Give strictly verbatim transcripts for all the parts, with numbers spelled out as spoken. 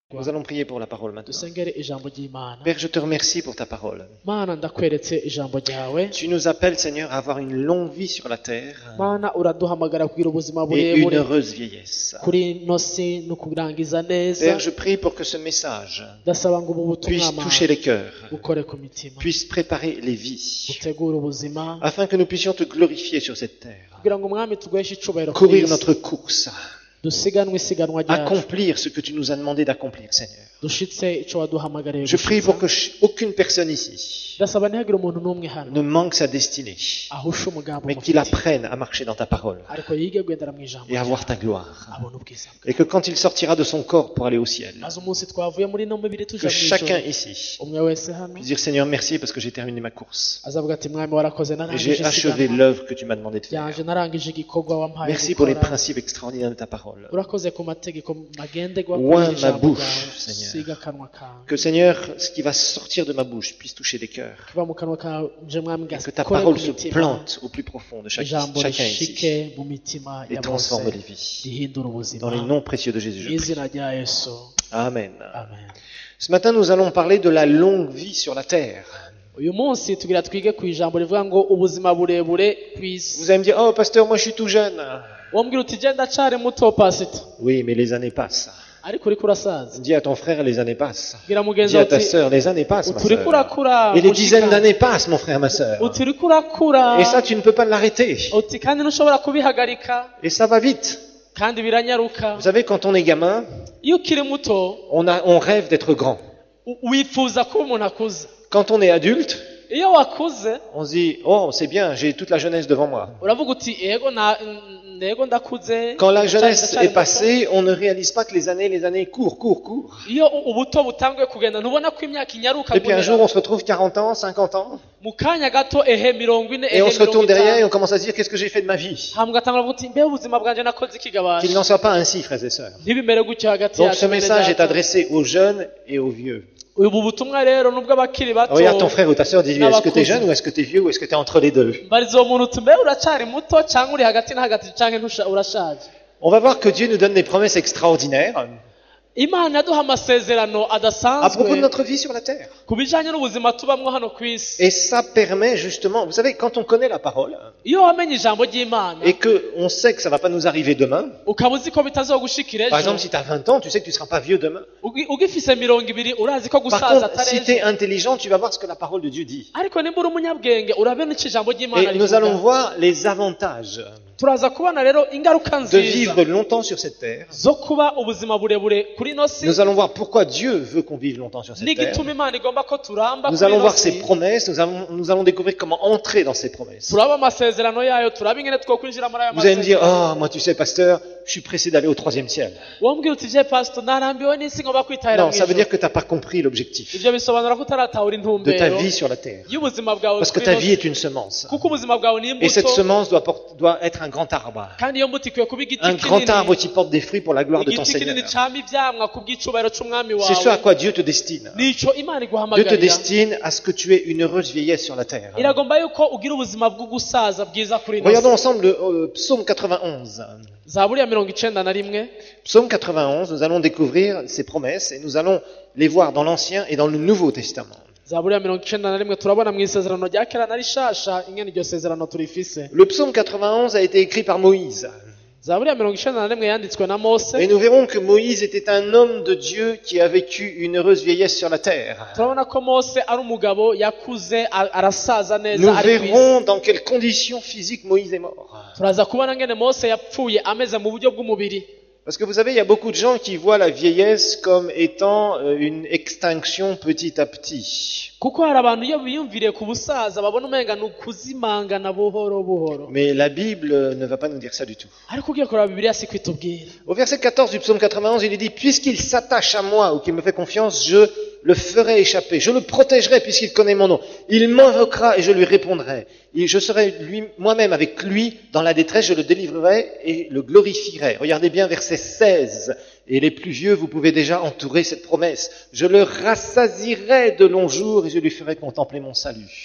Nous allons prier pour la parole maintenant. dusengere ijambo ry'Imana. Père, je te remercie pour ta parole. Mana ndakweretse ijambo ryawe. Tu nous appelles, Seigneur, à avoir une longue vie sur la terre Mana uraduhamagara kugira ubuzima et une burebure heureuse vieillesse. kuri nosi no kurangiza neza. Père, je prie pour que ce message Ndasaba ngo ubu butumwa puisse Mana toucher les cœurs, bukore ku mitima, puisse préparer les vies, butegure ubuzima afin que nous puissions te glorifier sur cette terre, kugira ngo umwami tugweshe icubahiro ku courir isi. notre course, dusiganwe isiganwa ryacu accomplir ce que tu nous as demandé d'accomplir, Seigneur. dushitse ico waduhamagariye Je prie pour que ch- aucune personne ici ndasaba ntihagire umuntu n'umwe hano ne manque sa destinée, ahushe umugambi mais qu'il umufitiye, apprenne à marcher dans ta parole ariko yige kugendera mu ijambo et à ryawe, voir ta gloire. abone ubwiza bwawe. Et que quand il sortira de son corps pour aller au ciel, maze umunsi twavuye muri ino mibiri tuja que mu chacun ijoro, ici umwe wese hano puisse dire Seigneur merci parce que j'ai terminé ma course azavuga ati mwami warakoze et narangije j'ai achevé isiganwa l'œuvre que tu m'as demandé de faire. yanje, narangije igikorwa wampaye Merci pour les gukora. principes extraordinaires de ta parole. urakoze ku mategeko magenderwa Oint kuri ma ijambo bouche, ryawe, Seigneur. siga akanwa kawe, Que Seigneur, ce qui va sortir de ma bouche puisse toucher des cœurs. kiva mu kanwa kawe je mwami Et que ta gakore parole ku se mitima, plante au plus profond de chaque- ijambo chacun rishike ici mu mitima et ya bose, transforme les vies. rihindura ubuzima. Dans les noms précieux de Jésus, je prie. izina rya Yesu, Amen. amen. Ce matin, nous allons parler de la longue vie sur la terre. uyu munsi tugira twige ku ijambo rivuga ngo ubuzima burebure ku isi. Vous allez me dire, oh pasteur, moi je suis tout jeune. wambwira uti genda cari muto pasita, Oui, mais les années passent. ariko uriko urasaza. Dis à ton frère, les années passent. bwira mugenzi Dis à ta uti sœur, les années passent, ma uti uriko sœur. urakura Et les mushika. dizaines d'années passent, mon frère, ma sœur. uti uriko urakura Et ça, tu ne peux pas l'arrêter. uti kandi ntushobora kubihagarika, Et ça va vite. kandi biranyaruka. Vous savez, quand on est gamin, iyo ukiri muto on, a, on rêve d'être grand. u- wifuza kuba umuntu akuze. Quand on est adulte, iyo wakuze on se dit, oh, c'est bien, j'ai toute la jeunesse devant moi. uravuga uti ego na ego ndakuze. Quand la Ndacyari- jeunesse ndacyari est muto. passée, on ne réalise pas que les années, les années courent, courent, courent. iyo u- ubuto butanguye kugenda ntubona ko imyaka inyaruka Et puis un guhera. jour, on se retrouve quarante ans, cinquante ans, mu kanya gato ehe mirongo ine et ehe on se mirongo retourne derrière et itanu on commence à se dire, qu'est-ce que j'ai fait de ma vie? hama ugatangura kuvuga uti mbe ubuzima bwanjye nakoze iki gabasha. Qu'il n'en soit pas ainsi, frères et sœurs. ntibimere gutyo hagati Donc yacu ce bene message est data. adressé aux jeunes et aux vieux. ubu butumwa rero nubwo abakiri bato Regarde ton frère ou ta sœur, dis-lui, est-ce que tu es n'abakuze. jeune ou est-ce que tu es vieux ou est-ce que tu es entre les deux? mbariza uwo muntu uti mbe uracari muto cyangwa uri hagati na hagati cyangwa ntusha- urashaje. On va voir que Dieu nous donne des promesses extraordinaires imana yaduha amasezerano à propos de adasanzwe notre vie sur la terre. ku bijanye n'ubuzima tubamwo hano ku isi. Et ça permet justement, vous savez, quand on connaît la parole iyo wamenye ijambo ry'imana et qu'on sait que ça va pas nous arriver demain, ukaba uzi ko bitazogushikira par ejo, exemple, si tu as vingt ans, tu sais que tu ne seras pas vieux demain. ugi- ugifise mirongo ibiri urazi ko Par gusaza contre, si atari tu es ejo. intelligent, tu vas voir ce que la parole de Dieu dit. ariko nimba uri umunyabwenge urabona icyo ijambo ry'imana Et nous rivuga. allons voir les avantages turaza kubona rero ingaruka de nziza vivre longtemps sur cette terre. zo kuba ubuzima burebure kuri ino si, Nous allons voir pourquoi Dieu veut qu'on vive longtemps sur cette terre. n'igituma imana igomba ko turamba Nous kuri allons ino voir ses si. promesses, nous allons, nous allons découvrir comment entrer dans ces promesses. turaba amasezerano yayo, turaba ingene twokwinjira muri ayo Vous allez me dire, masezerano. oh, moi tu sais, pasteur, je suis pressé d'aller au troisième ciel. wambwira uti je pastor narambiwe n'isi ngomba kwitahira Non, ça veut mw'ijuru. dire que tu n'as pas compris l'objectif ivyo bisobanura ko utaratahura de ta intumbero vie sur la terre. y'ubuzima bwawe Parce que kuri ta ino vie si. est une semence. kuko ubuzima bwawe ni Et cette imbuto, semence doit, porter- doit être un grand arbre. kandi iyo mbuto ikwiye kuba igiti Un grand arbre kinini, qui porte des fruits pour la gloire de ton igiti kinini Seigneur. cama ivyamwa ku bw'icubahiro c'umwami C'est ce à wawe. quoi Dieu te destine. nico imana Dieu te iguhamagarira. destine à ce que tu aies une heureuse vieillesse sur la terre. iragomba yuko ugira ubuzima bwo gusaza bwiza kuri ino Regardons si. ensemble le euh, psaume quatre-vingt-onze. zaburi ya mirongo icenda na rimwe. Psaume quatre-vingt-onze, nous allons découvrir ses promesses et nous allons les voir dans l'Ancien et dans le Nouveau Testament. zaburi ya mirongo icenda na rimwe turabona mu isezerano rya kera na rishasha ingene iryo sezerano turifise. Le psaume quatre-vingt-onze a été écrit par Moïse. zaburi ya mirongo icenda na rimwe yanditswe na mose. Et nous verrons que Moïse était un homme de Dieu qui a vécu une heureuse vieillesse sur la terre. turabona ko mose ari umugabo yakuze a- arasaza neza Nous ari ku isi. verrons dans quelles conditions physiques Moïse est mort. turaza kubona ngene mose yapfuye ameze mu buryo bw'umubiri. Parce que vous savez, il y a beaucoup de gens qui voient la vieillesse comme étant euh, une extinction petit à petit. kuko hari abantu iyo biyumviriye ku busaza babona umenga ni ukuzimangana buhoro buhoro. Mais la Bible euh, ne va pas nous dire ça du tout. ariko ugiye kureba bibiliya si kwitubwira. Au verset quatorze du psaume quatre-vingt-onze, il est dit, puisqu'il s'attache à moi ou qu'il me fait confiance, je le ferai échapper. Je le protégerai puisqu'il connaît mon nom. Il m'invoquera et je lui répondrai. Et je serai lui, moi-même avec lui dans la détresse, je le délivrerai et le glorifierai. Regardez bien verset seize. Et les plus vieux, vous pouvez déjà entourer cette promesse. Je le rassasierai de longs jours et je lui ferai contempler mon salut.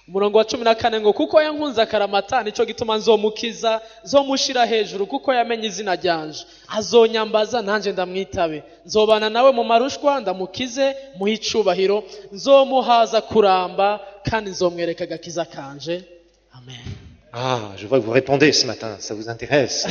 umurongo wa cumi na kane ngo kuko yankunze akaramata nicyo gituma nzomukiza nzomushira hejuru kuko yamenye izina ryanje azonyambaza nanjye ndamwitabe nzobana nawe mu marushwa ndamukize muhe icubahiro nzomuhaza kuramba kandi nzomwereka agakiza kanje amen. Ah, je vois que vous répondez ce matin, ça vous intéresse.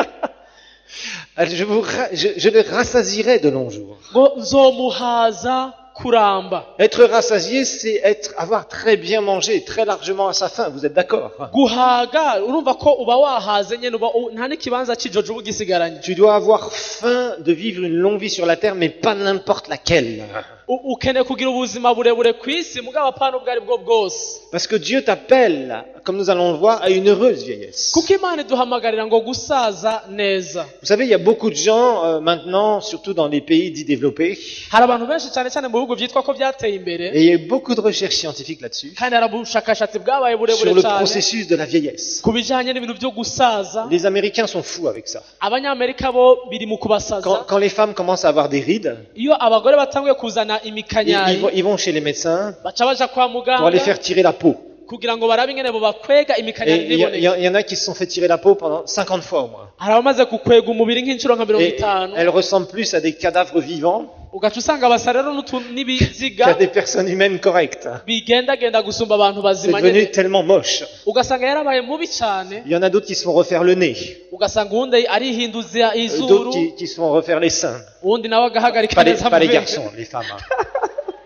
je, vous, je, je le rassasierai de longs jours. ngo nzomuhaza kuramba. Être rassasié, c'est être, avoir très bien mangé, très largement à sa faim. Vous êtes d'accord? guhaga urumva ko uba wahaze nyene uba u- nta n'ikibanza cy'ijojo uba ugisigaranye. Tu dois avoir faim de vivre une longue vie sur la terre, mais pas n'importe laquelle. U- ukeneye kugira ubuzima burebure ku isi mugabo apana ubwo ari bwo bwose, Parce que Dieu t'appelle, comme nous allons le voir, à une heureuse vieillesse. kuko imana iduhamagarira ngo gusaza neza. Vous savez, il y a beaucoup de gens euh, maintenant, surtout dans les pays dits développés, hari abantu benshi cyane cyane mu bihugu byitwa ko byateye imbere, et il y a eu beaucoup de recherches scientifiques là-dessus, kandi hari ubushakashatsi bwabaye sur burebure le cyane processus de la vieillesse. ku bijyanye n'ibintu byo gusaza. Les Américains sont fous avec ça. abanyamerika bo biri mu kubasaza. Quand, quand les femmes commencent à avoir des rides, iyo abagore batanguye kuzana ils, ils imikanyayi vont, ils vont chez les médecins baca baja kwa pour aller muganga faire tirer la peau. kugira ngo barabe ingene bo bakwega Et imikanyayi il y, a- il y ntiboneke. a- il y en a qui se sont fait tirer la peau pendant cinquante fois au moins. hari abamaze gukwega umubiri nk'inshuro nka mirongo Et itanu elles ressemblent plus à des cadavres vivants ugaca usanga basa rero n'utu- qu'à n'ibiziga des personnes humaines correctes. bigendagenda gusumba abantu C'est bazima devenu nyene. tellement moche. ugasanga yarabaye mubi cyane, Il y en a d'autres qui se font refaire le nez, ugasanga uwundi arihinduza euh, izuru, d'autres qui, qui se font refaire les seins. uwundi nawe agahagarika Pas les, neza pas les amabere. garçons, les femmes. hein.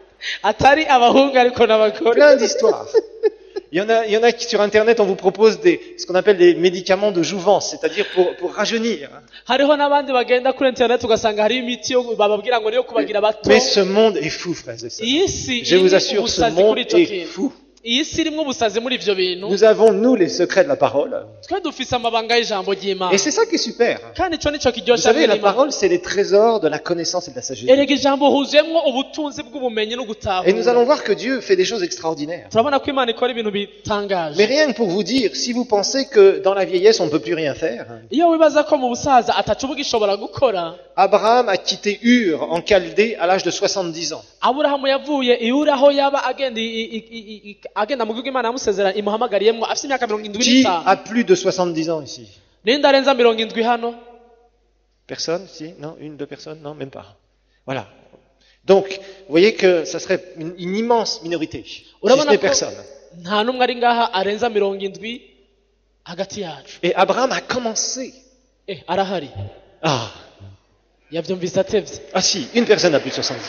atari abahungu ariko n'abagore. Plein d'histoires. Il y en a, il y en a qui sur Internet, on vous propose des, ce qu'on appelle des médicaments de jouvence, c'est-à-dire pour, pour rajeunir. hariho n'abandi bagenda kuri internet ugasanga hariho imiti yo bababwira ngo niyo kubagira bato. Mais ce monde est fou, frères et sœurs. iyi si Je vous irimo assure, ce ubusazi monde kuri ico est kintu. fou. iyi si irimo ubusazi muri ivyo bintu. Nous avons, nous, les secrets de la parole. twe dufise amabanga y'ijambo ry'imana, Et c'est ça qui est super. kandi ico nico Vous kiryosha savez, la mw'Imana. parole, c'est les trésors de la connaissance et de la sagesse. erega ijambo huzuyemwo ubutunzi bw'ubumenyi no Et nous gutahura. allons voir que Dieu fait des choses extraordinaires. turabona ko imana ikora ibintu Mais bitangaje. rien que pour vous dire, si vous pensez que dans la vieillesse, on ne peut plus rien faire, iyo wibaza ko mu busaza atacu bugishobora gukora, Abraham a quitté Ur en Chaldée à l'âge de soixante-dix ans. aburahamu yavuye iuri aho yaba agenda i- i- i- i- agenda mu gihugu imana yamusezerana imuhamagariyemwo afite imyaka mirongo indwi Qui n'itanu. a plus de soixante-dix ans ici? ninde arenza mirongo indwi hano? Personne ici? Non? Une, deux personnes? Non, même pas. Voilà. Donc, vous voyez que ça serait une, une immense minorité. Si ce urabona n'est ko personne. nta n'umwe ari ngaha arenza mirongo indwi hagati yacu. Et Abraham a commencé. eh arahari, Ah, yavyumvise atevye. ah si, une personne a plus de soixante-dix.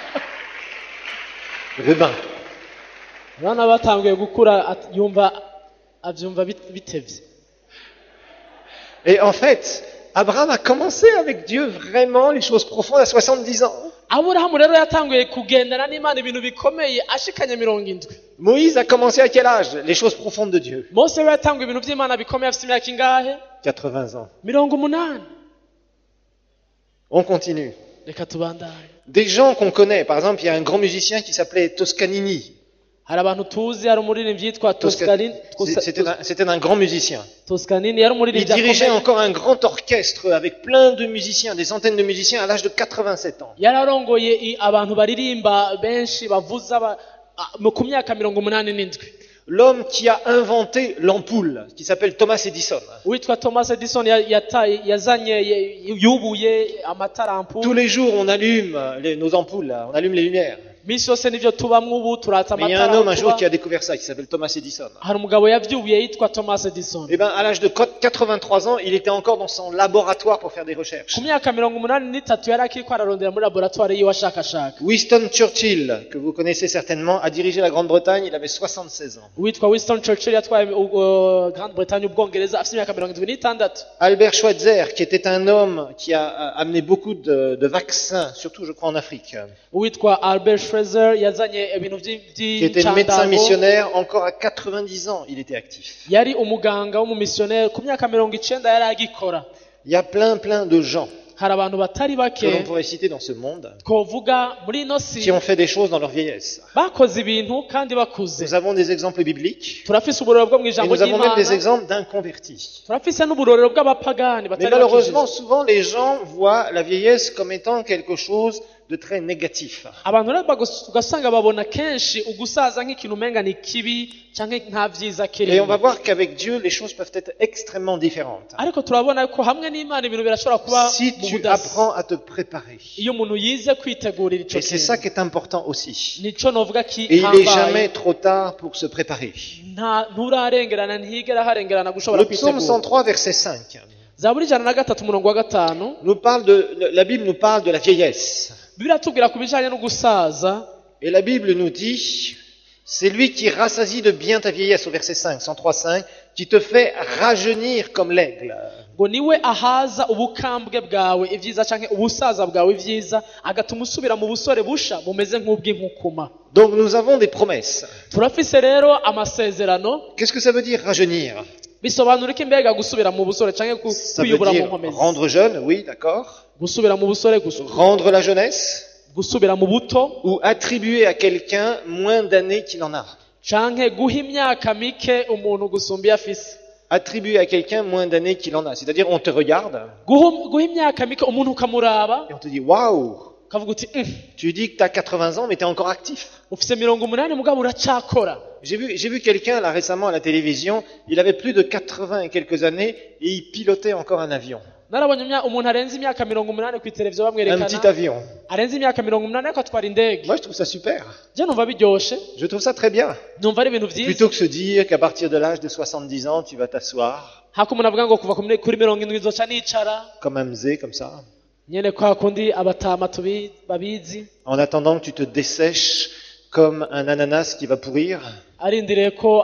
Rubin. urabona batanguye gukura at- yumva avyumva bit- bitevye. Et en fait, Abraham a commencé avec Dieu vraiment les choses profondes à soixante-dix ans. aburahamu rero yatanguye kugendana n'imana ibintu bikomeye ashikanye mirongo indwi. Moïse a commencé à quel âge? Les choses profondes de Dieu. mose we yatanguye ibintu by'imana bikomeye afite imyaka ingahe? quatre-vingts ans. mirongo umunani. On continue. reka tubandanye. Des gens qu'on connaît, par exemple, il y a un grand musicien qui s'appelait Toscanini. hari abantu tuzi, hari umuririmbyi yitwa Tosca- Toscanini. C'était un, c'était un grand musicien. Toscanini yari Il umuririmbyi dirigeait akomeye. encore un grand orchestre avec plein de musiciens, des centaines de musiciens à l'âge de quatre-vingt-sept ans. yari arongoye i- abantu baririmba benshi bavuza ba- a- mu- ku myaka mirongo umunani n'indwi. L'homme qui a inventé l'ampoule, qui s'appelle Thomas Edison. uwitwa Thomas Edison ya- yataye- yazanye ye- yubuye amatara Tous ampule. les jours, on allume les- nos ampoules, là, on allume les lumières. misi yose nivyo tubamwo ubu turatsa Mais il y a un amatara homme un aho jour tuba. qui a découvert ça, qui s'appelle Thomas Edison. hari umugabo yavyubuye yitwa Thomas Edison. Eh ben, à l'âge de quatre-vingt-trois ans, il était encore dans son laboratoire pour faire des recherches. ku myaka mirongo umunani n'itatu yari akiriko ararondera muri laboratoire yiwe ashakashaka. Winston Churchill, que vous connaissez certainement, a dirigé la Grande-Bretagne, il avait soixante-seize ans. uwitwa Winston Churchill yatwaye uh, Grande Bretagne ubwongereza afite imyaka mirongo indwi n'itandatu. Albert Schweitzer, qui était un homme qui a a amené beaucoup de, de vaccins, surtout je crois en Afrique, uwitwa Albert Schweitzer yazanye ibintu vyi- qui était médecin vy'incandago. missionnaire, encore à quatre-vingt-dix ans, il était actif. yari umuganga w'umumisiyoneri ku myaka mirongo icenda yari agikora. Il y a plein, plein de gens hari abantu batari que l'on bake pourrait citer dans ce monde twovuga muri ino si qui ont fait des choses dans leur vieillesse. bakoze ibintu kandi bakuze. Nous avons des exemples bibliques turafise uburorero bwo mu et ijambo nous avons même des ry'Imana, exemples d'inconvertis. turafise n'uburorero bw'abapagani Mais batari malheureusement, bakijije. souvent les gens voient la vieillesse comme étant quelque chose de très négatif. abantu rero bagus- ugasanga babona kenshi ugusaza nk'ikintu umenga ni kibi canke nta vyiza Et on kirimo va voir qu'avec Dieu, les choses peuvent être extrêmement différentes. ariko turabona ko hamwe n'imana ibintu birashobora kuba Si mu tu budasa apprends à te préparer. iyo umuntu yize kwitegurira ico Et c'est ça kintu qui est important aussi. nico novuga Et il n'est jamais kihambaye trop tard pour se préparer. nta nturarengerana ntihigera harengerana gushobora Le psaume kwitegura cent trois, verset cinq, zaburi ijana na gatatu umurongo wa gatanu nous parle de, la Bible nous parle de la vieillesse. bibiliya tubwira ku bijanye no gusaza Et la Bible nous dit, c'est lui qui rassasie de bien ta vieillesse, au verset cinq, cent trois, cinq, qui te fait rajeunir comme l'aigle. ngo niwe ahaza ubukambwe bwawe ibyiza canke ubusaza bwawe ibyiza agatuma usubira mu busore busha bumeze nk'ubw'inkukuma Donc nous avons des promesses. turafise rero amasezerano Qu'est-ce que ça veut dire rajeunir? bisobanura iki mbega gusubira mu busore canke ku- Ça veut kwiyubura mu dire nkomezi rendre jeune, oui, d'accord. gusubira mu busore gusu- Rendre la jeunesse gusubira mu buto ou attribuer à quelqu'un moins d'années qu'il en a. canke guha imyaka mike umuntu gusumba iyo afise Attribuer à quelqu'un moins d'années qu'il en a. C'est-à-dire, on te regarde guha guha imyaka mike umuntu ukamuraba et on te dit, waouh, ukavuga uti "Mm, tu dis que tu as quatre-vingts ans, mais tu es encore actif. ufise mirongo umunani mugabo uracakora J'ai vu, j'ai vu quelqu'un là récemment à la télévision, il avait plus de quatre-vingts et quelques années et il pilotait encore un avion. narabonye imya- umuntu arenze imyaka mirongo umunani ku televiziyo Un petit bamwerekana avion. arenze imyaka mirongo umunani ariko atwara indege Moi, je trouve ça super. je numva biryoshe Je trouve ça très bien. numva ari ibintu vyiza Plutôt que se dire qu'à partir de l'âge de soixante-dix ans, tu vas t'asseoir hako umuntu avuga ngo kuva ku mi- kuri mirongo indwi nzoca nicara comme un mzé, comme ça, nyene kwa kundi abatama tubi- babizi en attendant que tu te dessèches comme un ananas qui va pourrir. arindiriye ko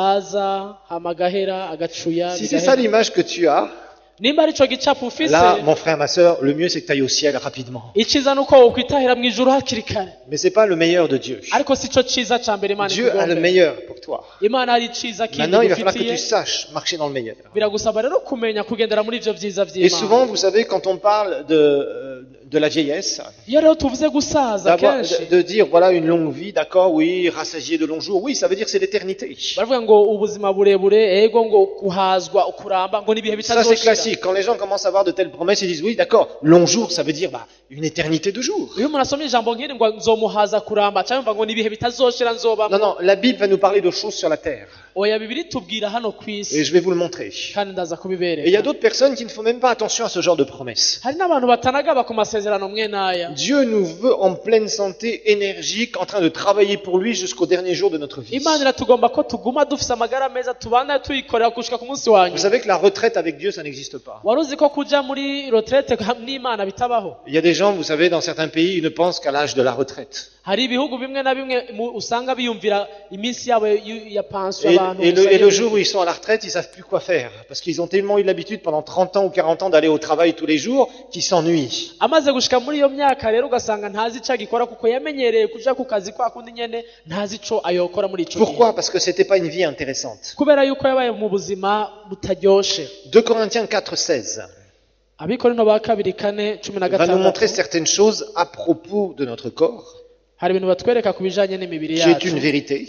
asaza hama agahera agacuya Si c'est ça bigahera. l'image que tu as, nimba ari ico gicapo ufise là, mon frère, ma sœur, le mieux c'est que tu ailles au ciel rapidement. iciza nuko wokwitahira mu ijuru hakiri kare Mais c'est pas le meilleur de Dieu. ariko si co ciza ca mbere imana Dieu a le ikugombera. meilleur pour toi. imana hari iciza kindi Maintenant, il va falloir que igufitiye tu saches marcher dans le meilleur. biragusaba rero kumenya kugendera muri ivyo vyiza Et vy'imana souvent, vous savez, quand on parle de, euh, de la vieillesse, iyo rero tuvuze gusaza d'avoir- kenshi de, de dire, voilà, une longue vie, d'accord, oui, rassasié de longs jours, oui, ça veut dire que c'est l'éternité. baravuga ngo ubuzima burebure ego ngo guhazwa ukuramba ngo n'ibihe Ça, c'est bitazoshira classique. Quand les gens commencent à avoir de telles promesses, ils disent, oui, d'accord, long jour, ça veut dire bah, une éternité de jours. iyo umuntu asomye ijambo nk'iri ngo nzomuhaza kuramba cyangwa yumva ngo n'ibihe bitazoshira nzobamo Non, non, la Bible va nous parler de choses sur la terre. oya bibiri tubwira hano ku Et isi je vais vous le montrer. kandi ndaza Et il y a kubibereka d'autres personnes qui ne font même pas attention à ce genre de promesses. hari n'abantu batanagaba ku masezerano mwe n'aya Dieu nous veut en pleine santé, énergique, en train de travailler pour lui jusqu'au dernier jour de notre vie. imana iratugomba ko tuguma dufise amagara meza tubana tuyikorera gushika ku munsi wa Vous nyuma savez que la retraite avec Dieu, ça n'existe pas. wari uzi ko kuja muri retraite n'imana bitabaho Il y a des gens, vous savez, dans certains pays, ils ne pensent qu'à l'âge de la retraite. hari ibihugu bimwe na bimwe mu- usanga biyumvira iminsi yabo y- ya pansiyo Et, abantu et le, gusa et le iyo- jour où ils sont à la retraite, ils savent plus quoi faire. Parce qu'ils ont tellement eu l'habitude pendant trente ans ou quarante ans d'aller au travail tous les jours qu'ils s'ennuient. amaze gushika muri iyo myaka rero ugasanga ntazi ico agikora kuko yamenyereye kuja ku kazi kwa kundi nyene ntazi ico ayokora muri ico gihe Pourquoi? Parce que c'était pas une vie intéressante. kubera yuko yabaye mu buzima butaryoshe deux Corinthiens quatre, seize abikorino ba kabiri kane cumi na va nous montrer gatandatu certaines choses à propos de notre corps, hari ibintu batwereka ku bijanye n'imibiri qui est yacu une vérité.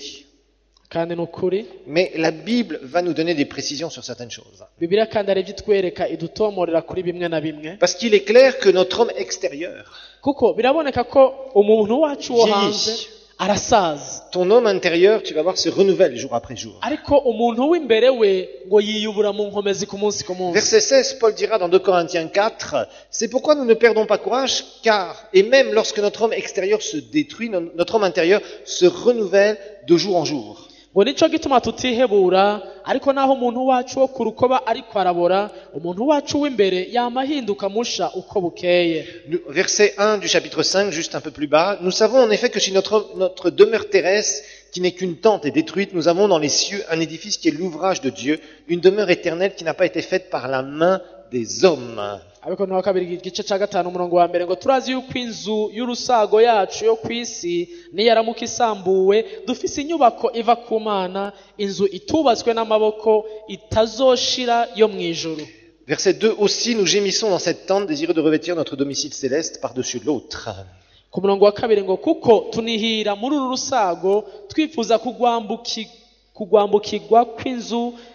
kandi ni ukuri Mais la Bible va nous donner des précisions sur certaines choses. bibiliya kandi hari ibyo itwereka idutomorera kuri bimwe na bimwe Parce qu'il est clair que notre homme extérieur, kuko biraboneka ko umuntu wacu wo Vieillit. hanze arasaza ton homme intérieur, tu vas voir, se renouvelle jour après jour. ariko umuntu w'imbere we ngo yiyubura mu nkomezi ku munsi ku munsi Verset seize, Paul dira dans deux Corinthiens quatre, c'est pourquoi nous ne perdons pas courage, car, et même lorsque notre homme extérieur se détruit, no- notre homme intérieur se renouvelle de jour en jour. ngo nico gituma tutihebura ariko naho umuntu wacu wo ku rukoba ariko arabora umuntu wacu w'imbere yama ahinduka musha uko bukeye Nous- Verset un du chapitre cinq, juste un peu plus bas, nous savons en effet que si notre, notre demeure terrestre, qui n'est qu'une tente, est détruite, nous avons dans les cieux un édifice qui est l'ouvrage de Dieu, une demeure éternelle qui n'a pas été faite par la main des hommes. ariko ni wa kabiri igice ca gatanu umurongo wa mbere ngo turazi yuko inzu y'urusago yacu yo ku isi niyaramuka isambuwe dufise inyubako iva ku mana inzu itubatswe n'amaboko itazoshira yo mu ijuru Verset deux, aussi nous gémissons dans cette tente, désireux de revêtir notre domicile céleste par-dessus l'autre. ku murongo wa kabiri ngo kuko tunihira muri uru rusago twifuza kugwambuki- kugwambukirwa kw'inzu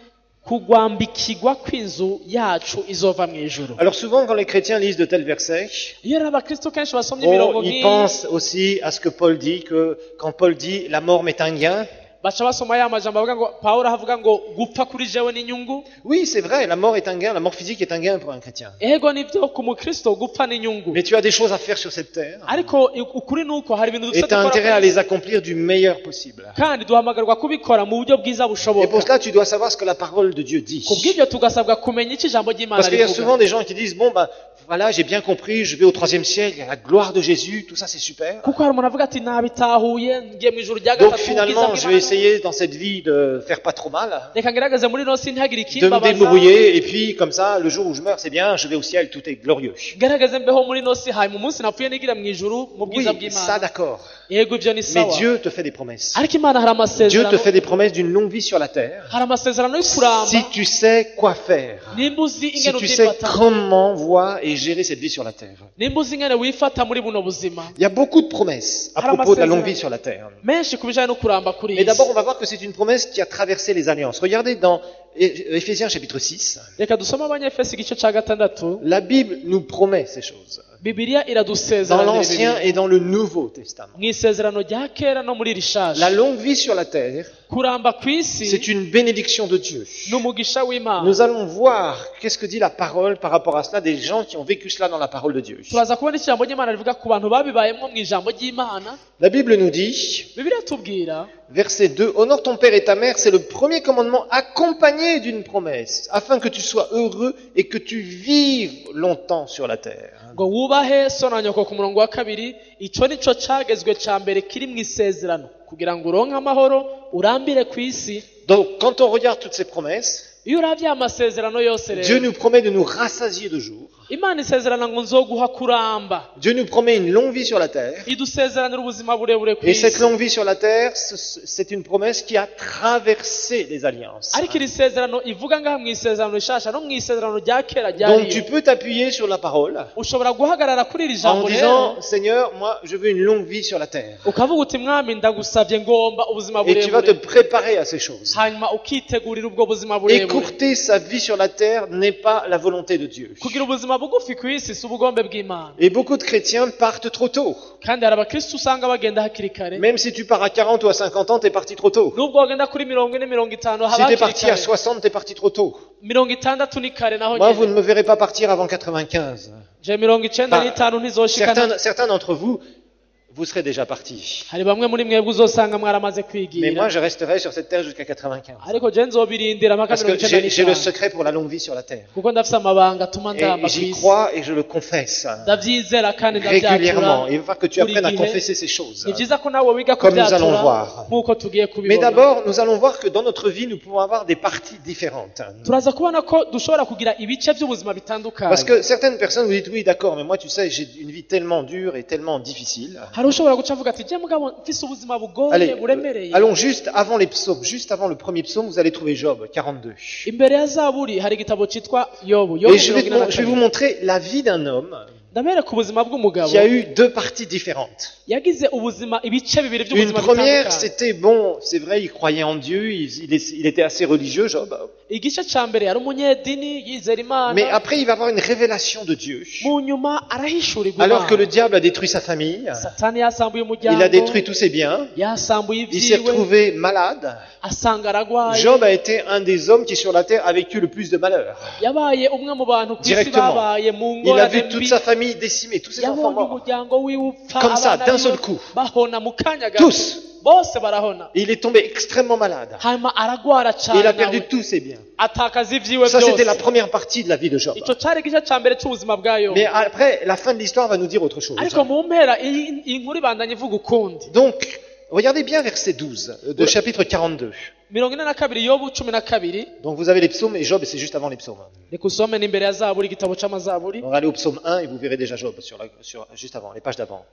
kugwambikirwa kw'inzu yacu izova mu ijuru. Alors souvent, quand les chrétiens lisent de tels versets, iyo rero abakristo kenshi basomye imirongo oh, ils nk'iyi pensent aussi à ce que Paul dit, que quand Paul dit « la mort m'est un gain », baca basoma ya majambo avuga ngo Pawulo avuga ngo gupfa kuri jewe ni inyungu. oui, c'est vrai, la mort est un gain, la mort physique est un gain pour un chrétien. Ego nivyo ku mukristo gupfa ni inyungu. Mais tu as des choses à faire sur cette terre, Ariko ukuri nuko hari ibintu et dufite tu as dukora intérêt à kw'isi. les accomplir du meilleur possible. kandi duhamagarwa kubikora mu buryo bwiza Et pour bushoboka. cela, tu dois savoir ce que la parole de Dieu dit. Kubw'ibyo tugasabwa kumenya icyo ijambo ry'Imana Parce qu'il y a rivuga. souvent des gens qui disent « bon, ben voilà, j'ai bien compris, je vais au troisième ciel, il y a la gloire de Jésus, tout ça c'est super. kuko hari umuntu avuga ati nabitahuye ngiye mu ijuru rya Donc gatatu finalement, je vais essayer dans cette vie de faire pas trop mal, reka ngerageze muri ino si ntihagire de me ikimbabaza débrouiller, et puis comme ça, le jour où je meurs, c'est bien, je vais au ciel, tout est glorieux. » ngerageze mbeho muri ino si hanyuma umunsi napfuye nigira mu ijuru mu Oui, bwiza ça bw'Imana. d'accord. Yego ibyo ni Mais sawa, Dieu te fait des promesses. ariko Imana hari Dieu te amasezerano fait des promesses d'une longue vie sur la terre. hari amasezerano yo kuramba Si tu sais quoi faire, nimba uzi si ingene tu sais ubyifata comment voir et gérer cette vie sur la terre. nimba uzi ingene wifata muri buno buzima. Il y a beaucoup de promesses à Hari propos de la longue amasezerano vie sur la terre. menshi ku bijanye no kuramba kuri Mais iyi d'abord, si. on va voir que c'est une promesse qui a traversé les alliances. Regardez dans É- Éphésiens chapitre six. reka dusome abanyefesi igice ca gatandatu. La Bible nous promet ces choses. bibiliya Dans iradusezerana l'Ancien et dans le Nouveau Testament. mu isezerano rya kera no muri La rishasha. longue vie sur la terre, kuramba kw'isi c'est une bénédiction de Dieu. ni umugisha w'Imana. Nous allons voir qu'est-ce que dit la parole par rapport à cela, des gens qui ont vécu cela dans la parole de Dieu. turaza kubona ijambo ry'Imana rivuga ku bantu babibayemwo mu ijambo ry'Imana. La Bible nous dit, bibiliya tubwira verset deux, « Honore ton père et ta mère, c'est le premier commandement accompagné d'une promesse, afin que tu sois heureux et que tu vives longtemps sur la terre. » ngo wubahe so na nyoko ku murongo wa kabiri. ico nico cagezwe ca mbere kiri mu isezerano kugira ngo uronke amahoro urambire ku isi. Donc, quand on regarde toutes ces promesses, iyo uravye amasezerano yose Dieu rero nous promet de nous rassasier de jours. Imana isezerana ngo nzoguha kuramba. Dieu nous promet une longue vie sur la terre. idusezeranira ubuzima burebure ku Et cette isi. longue vie sur la terre, ce- c'est une promesse qui a traversé les alliances. ariko iri sezerano ivuga ngaha mu isezerano rishasha no mu isezerano rya kera Donc tu ryariyo peux t'appuyer sur la parole ushobora guhagarara kuri iri en jambo rero disant, Seigneur, moi je veux une longue vie sur la terre. ukavuga uti mwami ndagusabye ngomba ubuzima Et tu vas te burebure préparer à ces choses. hanyuma ukitegurira ubwo buzima burebure. Écourter sa vie sur la terre n'est pas la volonté de Dieu. kugira ubuzima bugufi ku isi si ubugombe bw'Imana. Et beaucoup de chrétiens partent trop tôt. kandi hari abakristo usanga bagenda hakiri kare. Même si tu pars à quarante ou à cinquante ans, t'es parti trop tôt. nubwo wagenda kuri mirongo ine mirongo itanu Si haba t'es hakiri parti à kare. soixante, t'es parti trop tôt. mirongo itandatu ni kare naho Moi, vous ne nyene. me verrez pas partir avant quatre-vingt-quinze. je mirongo icenda Bah, n'itanu ntizoshikana. Certains, certains d'entre vous, vous serez déjà partis. hari bamwe muri mwebwe uzosanga mwaramaze Mais moi, kwigira. je resterai sur cette terre jusqu'à quatre-vingt-quinze. ariko je nzobirindira mpaka Parce mirongo que icenda j'ai j'ai le n'itanu. secret pour la longue vie sur la terre. kuko ndafise amabanga atuma ndamba Et ku j'y isi. crois et je le confesse ndavyizera kandi régulièrement. ndavyatura. Il va falloir que tu apprennes à buri gihe. confesser ces choses. ni vyiza ko nawe wiga Comme nous allons kubyatura voir. nk'uko tugiye Mais kubibona. d'abord, nous allons voir que dans notre vie, nous pouvons avoir des parties différentes. turaza kubona ko dushobora kugira ibice by'ubuzima bitandukanye. Parce que certaines personnes vous disent, oui, d'accord, mais moi, tu sais, j'ai une vie tellement dure et tellement difficile. hari ushobora guca avuga ati je mugabo mfise ubuzima bugoye Allez, buremereye. allons juste avant les psaumes, juste avant le premier psaume, vous allez trouver Job quarante-deux. imbere ya zaburi hari igitabo citwa yobu. yobu Et je vais, mirongo ine na te- je vais vous kabiri. montrer la vie d'un homme ndabereka ubuzima bw'umugabo qui a eu deux parties différentes. yagize ubuzima ibice bibiri Une by'ubuzima première, bitandukanye. c'était bon, c'est vrai, il croyait en Dieu, il, il est- il était assez religieux, Job. igice ca mbere yari umunyedini yizera imana. Mais après, il va avoir une révélation de Dieu. mu nyuma arahishurirwa Alors que le Imana. diable a détruit sa famille, satani yasambuye il umuryango. a détruit tous ses biens, yasambuye il s'est ivyiwe. retrouvé malade. asanga aragwaye. Job a été un des hommes qui sur la terre a vécu le plus de malheur. yabaye umwe mu bantu ku isi Directement. babaye mu Il a ngorane vu toute mbi. sa famille décimée, tous ses enfants yabonye morts. umuryango wiwe upfa. Comme ça, abana d'un biwe seul coup. bahona mu kanya gato. Tous. bose barahona. Et il est tombé extrêmement malade. hanyuma aragwara Et cane il a nawe. perdu tous ses biens. atakaza ivyiwe Ça, c'était la byose. première partie de la vie de Job. ico cari igice ca mbere c'ubuzima bwa yobu. Mais après, la fin de l'histoire va nous dire autre chose. ariko mu mpera iyi iyi nkuru ibandanya ivuga ukundi. Donc, regardez bien verset douze de Ouais. chapitre quarante-deux. mirongo ine na kabiri yobu cumi na kabiri. Donc vous avez les psaumes et Job, et c'est juste avant les psaumes. reka usome n'imbere ya zaburi igitabo c'amazaburi. On va aller au psaume un et vous verrez déjà Job sur la, sur, juste avant, les pages d'avant.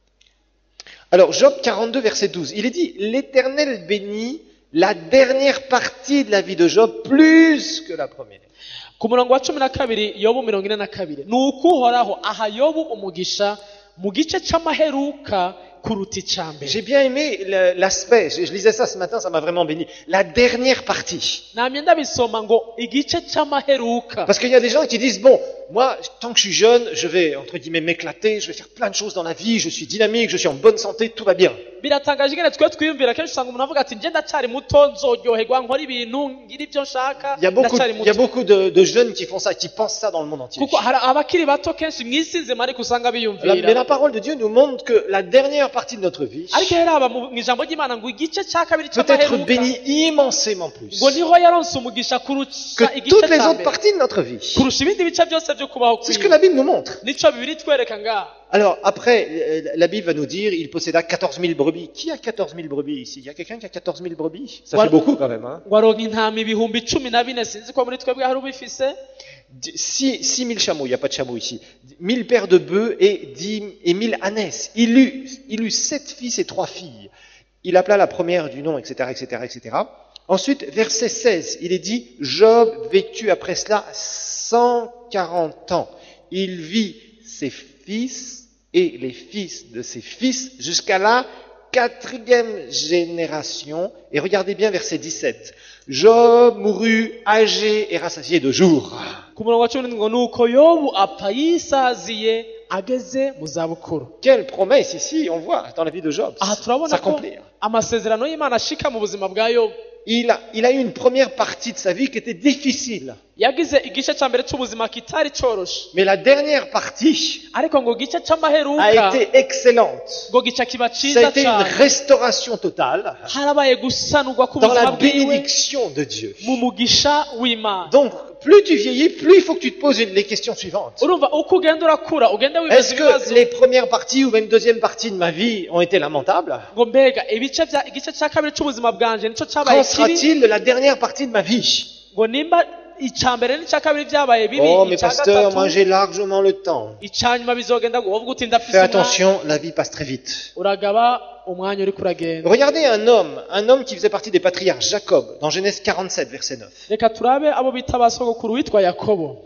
Alors, Job quarante-deux, verset douze. Il est dit, l'Éternel bénit la dernière partie de la vie de Job plus que la première. ku murongo wa cumi na kabiri yobu mirongo ine na kabiri ni uko uhoraho aha yobu umugisha mu gice c'amaheruka kuruta icya mbere. J'ai bien aimé le- l'aspect, je, je lisais ça ce matin, ça m'a vraiment béni. La dernière partie. namye ndabisoma ngo igice cy'amaheruka. Parce qu'il y a des gens qui disent, bon, moi, tant que je suis jeune, je vais, entre guillemets, m'éclater, je vais faire plein de choses dans la vie, je suis dynamique, je suis en bonne santé, tout va bien. Biratangaje ingene twe twiyumvira kenshi usanga umuntu avuga ati njye ndacyari muto nzoryoherwa nkora ibintu ngira ibyo nshaka Il y a beaucoup, ndacyari il y a muto. beaucoup de, de jeunes qui font ça, qui pensent ça dans le monde entier. kuko hari abakiri bato kenshi mu isi nzima ariko usanga La- mais biyumvira. la parole de Dieu nous montre que la dernière partie de notre vie ariko rero aba mu mu ijambo ry'Imana ngo igice cya kabiri peut être cy'amaheruka béni immensément plus ngo niho yaronse umugisha kurusha que igice toutes les cya autres mbere parties de notre vie. kurusha ibindi bice byose byo kubaho C'est ce que kwiwe. la Bible nous montre. nico bibiri twereka ngaha. Alors, après, euh, la Bible va nous dire, il posséda quatorze mille brebis. Qui a quatorze mille brebis ici? Il y a quelqu'un qui a quatorze mille brebis? Ça Ouais. fait beaucoup quand même, hein? ngo aronka intama ibihumbi cumi na bine sinzi ko muri twebwe hari ubifise. six mille chameaux, il n'y a pas de chameaux ici. mille paires de bœufs et dix, et mille ânesses. Il eut, il eut sept fils et trois filles. Il appela la première du nom, et cetera, et cetera, et cetera. Ensuite, verset seize, il est dit, Job vécut après cela cent quarante ans. Il vit ses fils et les fils de ses fils jusqu'à la quatrième génération. Et regardez bien verset dix-sept. Job mourut âgé et rassasié de jours. ku murongo wa cumi n'indwi ngo nuko yobu apfa yisaziye ageze mu zabukuru. Quelle promesse ici, on voit dans la vie de Job aha turabona ko s'accomplir. amasezerano y'Imana ashika mu buzima bwa yobu. Il a, il a eu une première partie de sa vie qui était difficile. yagize igice cya mbere cy'ubuzima kitari cyoroshe Mais la dernière partie ariko ngo igice a cy'amaheruka été excellente. ngo gica kiba Ça a cyiza été une cyane. restauration totale harabaye gusanurwa dans la k'ubuzima bwiwe bénédiction de Dieu. mu mugisha w'Imana. Donc, plus tu vieillis, plus il faut que tu te poses une- les questions suivantes. urumva uko ugenda urakura ugenda wibaza Est-ce que ibibazo les premières parties ou même deuxième partie de ma vie ont été lamentables? ngo mbega ibice bya igice cya kabiri cy'ubuzima bwanje nicyo cyabaye Qu'en kibi sera-t-il de la dernière partie de ma vie? ngo nimba icya mbere n'icya kabiri byabaye bibi Oh, mais icya pasteur, moi gatatu j'ai largement le temps. icya nyuma bizogenda ngo wovuga uti ndafise Fais umwanya attention, la vie passe très vite. uragaba umwanya uri kuragenda. Regardez un homme, un homme qui faisait partie des patriarches, Jacob, dans Genèse quarante-sept, verset neuf. reka turabe abo bita ba sogokuru witwa yakobo.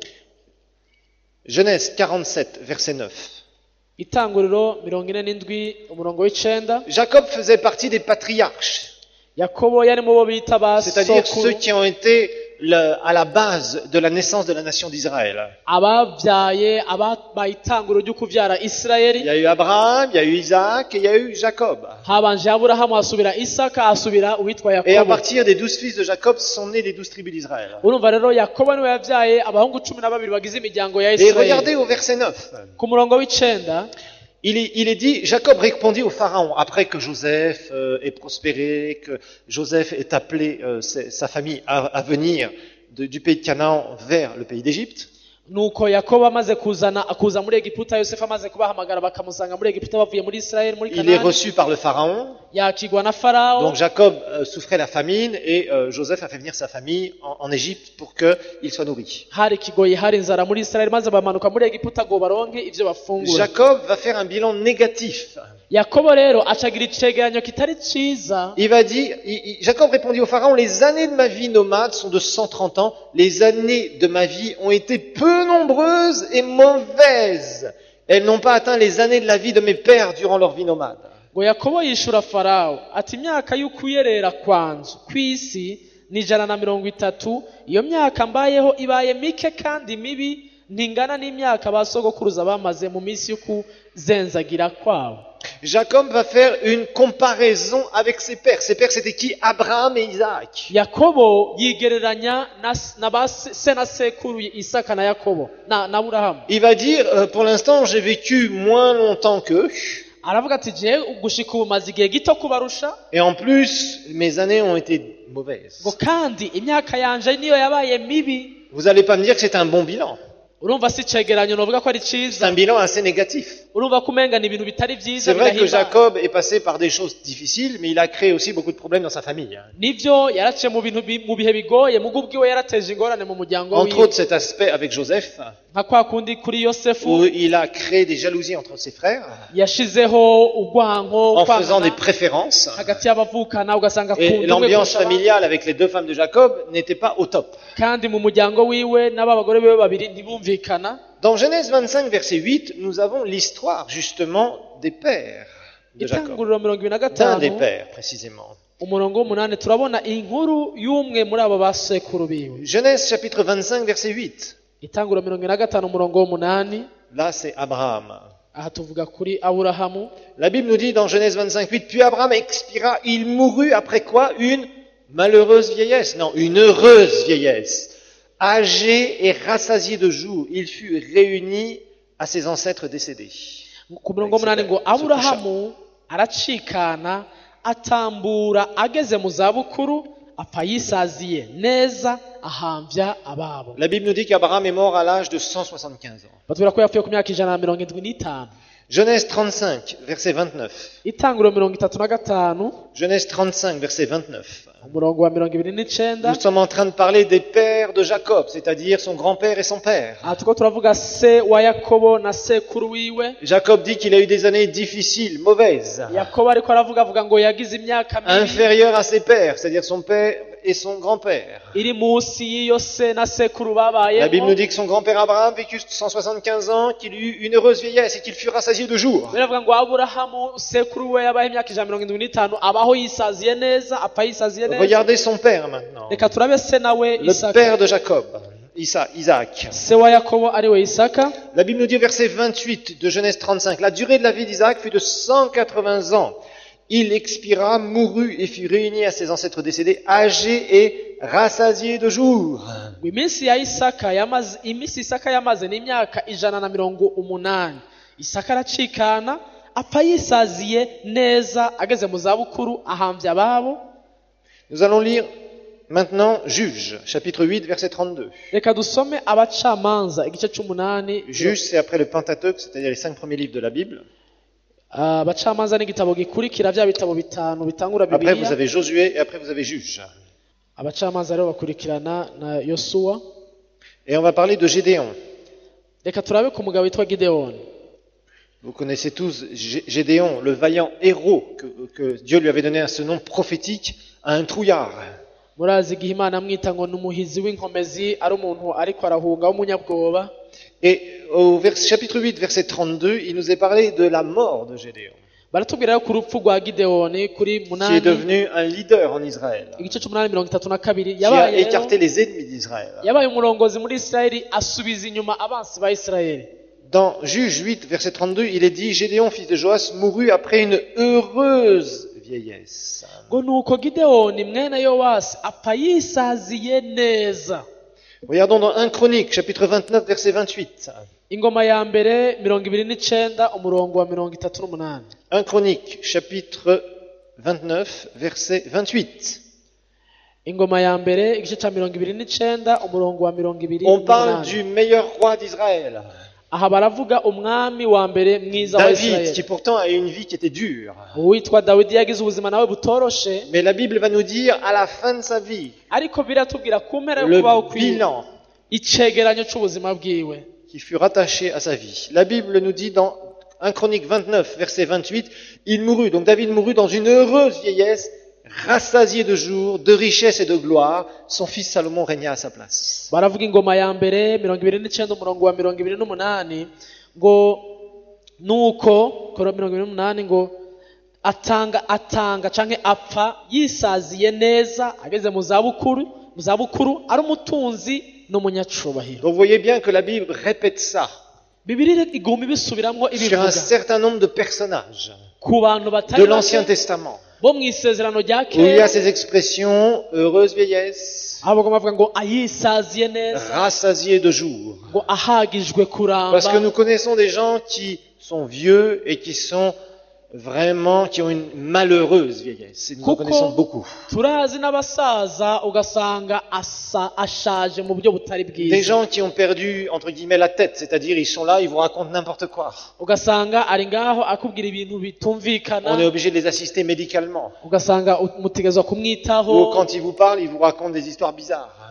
Genèse quarante-sept, verset neuf. itanguriro mirongo ine n'indwi umurongo w'icenda. Jacob faisait partie des patriarches, yakobo yari mu bo bita ba c'est-à-dire ceux sokuru qui ont été le- à la base de la naissance de la nation d'Israël. ababyaye ababaye itanguriro ryo kuvyara Il Isirayeli. y a eu Abraham, il y a eu Isaac et il y a eu Jacob. habanje aburahamu hasubira isaka hasubira uwitwa Et à yakobo. partir des douze fils de Jacob sont nés les douze tribus d'Israël. urumva rero yakobo niwe yavyaye abahungu cumi na babiri bagize imiryango ya Et Isirayeli. regardez au verset neuf. ku murongo w'icenda Il est, il est dit, Jacob répondit au Pharaon, après que Joseph euh, ait prospéré, que Joseph ait appelé euh, ses- sa famille à, à venir de- du pays de Canaan vers le pays d'Égypte. nuko yakobo amaze kuzana kuza muri egiputa yosefu amaze kubahamagara bakamusanga muri egiputa bavuye muri isirayeli muri Il est kanani reçu par le Pharaon. yakigwa na farawo. Donc Jacob euh, souffrait la famine et euh, Joseph a fait venir sa famille en, en Égypte pour qu'il soit nourri. hari ikigoyi hari inzara muri isirayeli maze bamanuka muri egiputa ngo baronke ivyo bafungura. Jacob va faire un bilan négatif. yakobo rero acagira icegeranyo kitari ciza. Il va dire, il- il- Jacob répondit au Pharaon, les années de ma vie nomade sont de cent trente ans, les années de ma vie ont été peu nombreuses et mauvaises. Elles n'ont pas atteint les années de la vie de mes pères durant leur vie nomade. ngo yakobo yishura farawo ati imyaka y'ukuyerera kwanje kw'isi ni ijana na mirongo itatu, iyo myaka mbayeho ibaye mike kandi mibi ntingana n'imyaka ba sogokuruza bamaze mu minsi y'ukuzenzagira kwabo. Jacob va faire une comparaison avec ses pères. Ses pères c'était qui? Abraham et Isaac. yakobo yigereranya na, na ba se se na sekuru isaka na yakobo na, na aburahamu. Il va dire, euh, pour l'instant j'ai vécu moins longtemps qu'eux, aravuga ati je gushika ubu maze igihe gito kubarusha et en plus mes années ont été mauvaises. ngo kandi imyaka yanje niyo yabaye mibi. Vous allez pas me dire que c'est un bon bilan. urumva si icegeranyo novuga ko ari C'est ciza. un bilan assez négatif. urumva ko umenga ni ibintu bitari C'est vyiza vrai que bidahimbaye. Jacob est passé par des choses difficiles, mais il a créé aussi beaucoup de problèmes dans sa famille. nivyo yaraciye mu bintu bi- mu bihe bigoye mugo ubwiwe yarateje ingorane mu muryango Entre wiwe autres cet aspect avec Joseph, nka kwa kundi kuri yosefu où il a créé des jalousies entre ses frères, yashizeho urwanko en faisant des kwangana préférences. hagati y'abavukana ugasanga Et akunda umwe l'ambiance kurusha abandi. familiale avec les deux femmes de Jacob n'était pas au top. kandi mu muryango wiwe n'aba bagore biwe babiri ntibumvikana. Dans Genèse vingt-cinq, verset huit, nous avons l'histoire justement des pères. de Jacob, itanguriro mirongo ibiri na d'un des gatanu pères précisément. umurongo w'umunani turabona inkuru y'umwe muri abo basekuru biwe. Genèse chapitre vingt-cinq verset huit. itanguriro mirongo ibiri na gatanu umurongo w'umunani, Là c'est Abraham. aha tuvuga kuri Aburahamu. La Bible nous dit dans Genèse vingt-cinq huit, puis Abraham expira, il mourut après quoi? Une malheureuse vieillesse, non, une heureuse vieillesse. Âgé et rassasié de jours, il fut réuni à ses ancêtres décédés. ku murongo w'umunani ngo Aburahamu aracikana atambura ageze mu zabukuru apfa yisaziye neza ahambya ababo. La Bible nous dit qu'Abraham est mort à l'âge de cent soixante-quinze ans. batubwira ko yapfuye ku myaka ijana na mirongo indwi n'itanu. Genèse trente-cinq verset vingt-neuf. itanguriro mirongo itatu na gatanu Genèse trente-cinq verset vingt-neuf. umurongo wa mirongo ibiri n'icenda. Nous sommes en train de parler des pères de Jacob, c'est-à-dire son grand-père et son père. aha turiko turavuga se wa Yakobo na sekuru wiwe. Jacob dit qu'il a eu des années difficiles, mauvaises, Yakobo ariko aravuga avuga ngo yagize imyaka mibi inférieures à ses pères, c'est-à-dire son père et son grand-père. iri munsi y'iyo se na sekuru La Bible nous babayemo. dit que son grand-père Abraham vécut cent soixante-quinze ans, qu'il eut une heureuse vieillesse et qu'il fut rassasié de jours. biravuga ngo Aburahamu sekuru we yabaye imyaka ijana na mirongo indwi n'itanu abaho yisaziye neza apfa yisaziye neza. Regardez son père maintenant, reka turabe se nawe le Isaka, père de Jacob, Isa- Isaac. se wa Yakobo ari we Isaka. La Bible nous dit au verset vingt-huit de Genèse trente-cinq, la durée de la vie d'Isaac fut de cent quatre-vingts ans. Il expira, mourut et fut réuni à ses ancêtres décédés, âgé et rassasié de jours. ngo iminsi ya Isaka yamaze iminsi Isaka yamaze ni imyaka ijana na mirongo umunani. Isaka aracikana apfa yisaziye neza ageze mu zabukuru ahambya ababo. Nous allons lire maintenant Juges, chapitre huit, verset trente-deux. reka dusome abacamanza igice c'umunani. Juges, c'est après le Pentateuque, c'est-à-dire les cinq premiers livres de la Bible. Ah, abacamanza ni igitabo gikurikira bya bitabo bitanu bitangura Après, vous Bibiliya. avez Josué et après, vous avez Juges. abacamanza rero bakurikirana na Yosuwa. Et on va parler de Gédéon. reka turabe ku mugabo witwa Gideyoni. Vous connaissez tous Gé- Gédéon, le vaillant héros que, que Dieu lui avait donné ce nom prophétique à un trouillard. murazi igihe Imana amwita ngo ni umuhizi w'inkomezi, ari umuntu ariko arahunga w'umunyabwoba. Et au vers- chapitre huit, verset trente-deux, il nous est parlé de la mort de Gédéon, baratubwira ku rupfu rwa Gideyoni kuri qui est munani devenu un leader en Israël, igice c'umunani mirongo itatu na kabiri. qui a yabaye rero- écarté les ennemis d'Israël. yabaye umurongozi muri Isirayeli asubiza inyuma abansi ba Isirayeli. Dans Juges huit, verset trente-deux, il est dit, Gédéon, fils de Joas, mourut après une heureuse vieillesse. ngo nuko Gideyoni mwene Yowasi apfa yisaziye neza. Regardons dans un Chronique, chapitre vingt-neuf, verset vingt-huit. ingoma ya mbere mirongo ibiri n'icenda umurongo wa mirongo itatu n'umunani. un Chronique, chapitre vingt-neuf, verset vingt-huit. ingoma ya mbere igice ca mirongo ibiri n'icenda umurongo wa mirongo ibiri On parle n'umunani. du meilleur roi d'Israël, aha baravuga umwami wa mbere mwiza wa David, qui Isirayeli pourtant a eu une vie qui était dure. uwitwa Dawidi yagize ubuzima nawe butoroshe, Mais la Bible va nous dire, à la fin de sa vie, ariko biratubwira ku mpera yo kubaho le kwiwe bilan icegeranyo c'ubuzima bwiwe. qui fut rattaché à sa vie. La Bible nous dit dans un Chronique vingt-neuf, verset vingt-huit, il mourut, donc David mourut dans une heureuse vieillesse, rassasié de jours, de richesse et de gloire. Son fils Salomon régna à sa place. baravuga ingoma ya mbere mirongo ibiri n'icenda umurongo wa mirongo ibiri n'umunani ngo nuko koro mirongo ibiri n'umunani ngo atanga atanga canke apfa yisaziye neza ageze mu zabukuru mu zabukuru ari umutunzi n'umunyacubahiro. Donc vous voyez bien que la Bible répète ça Bibiliya iguma ibisubiramwo sur un ibivuga certain nombre de personnages ku bantu de batari l'Ancien bake Testament, bo mw'isezerano rya où il y a kera ces expressions, heureuse vieillesse, aho bagomba bavuga ngo ayisaziye neza, rassasié de jours. ngo ahagijwe kuramba. Parce que nous connaissons des gens qui sont vieux et qui sont vraiment, qui ont une malheureuse vieillesse. Et nous en Kuko connaissons beaucoup. turazi n'abasaza ugasanga asa ashaje mu buryo butari Des bwiza, gens qui ont perdu, entre guillemets, la tête, c'est-à-dire ils sont là, ils vous racontent n'importe quoi. ugasanga ari ngaho akubwira ibintu On est bitumvikana, obligé de les assister médicalement. ugasanga mutegerezwa Ou kumwitaho, quand ils vous parlent, ils vous racontent des histoires bizarres.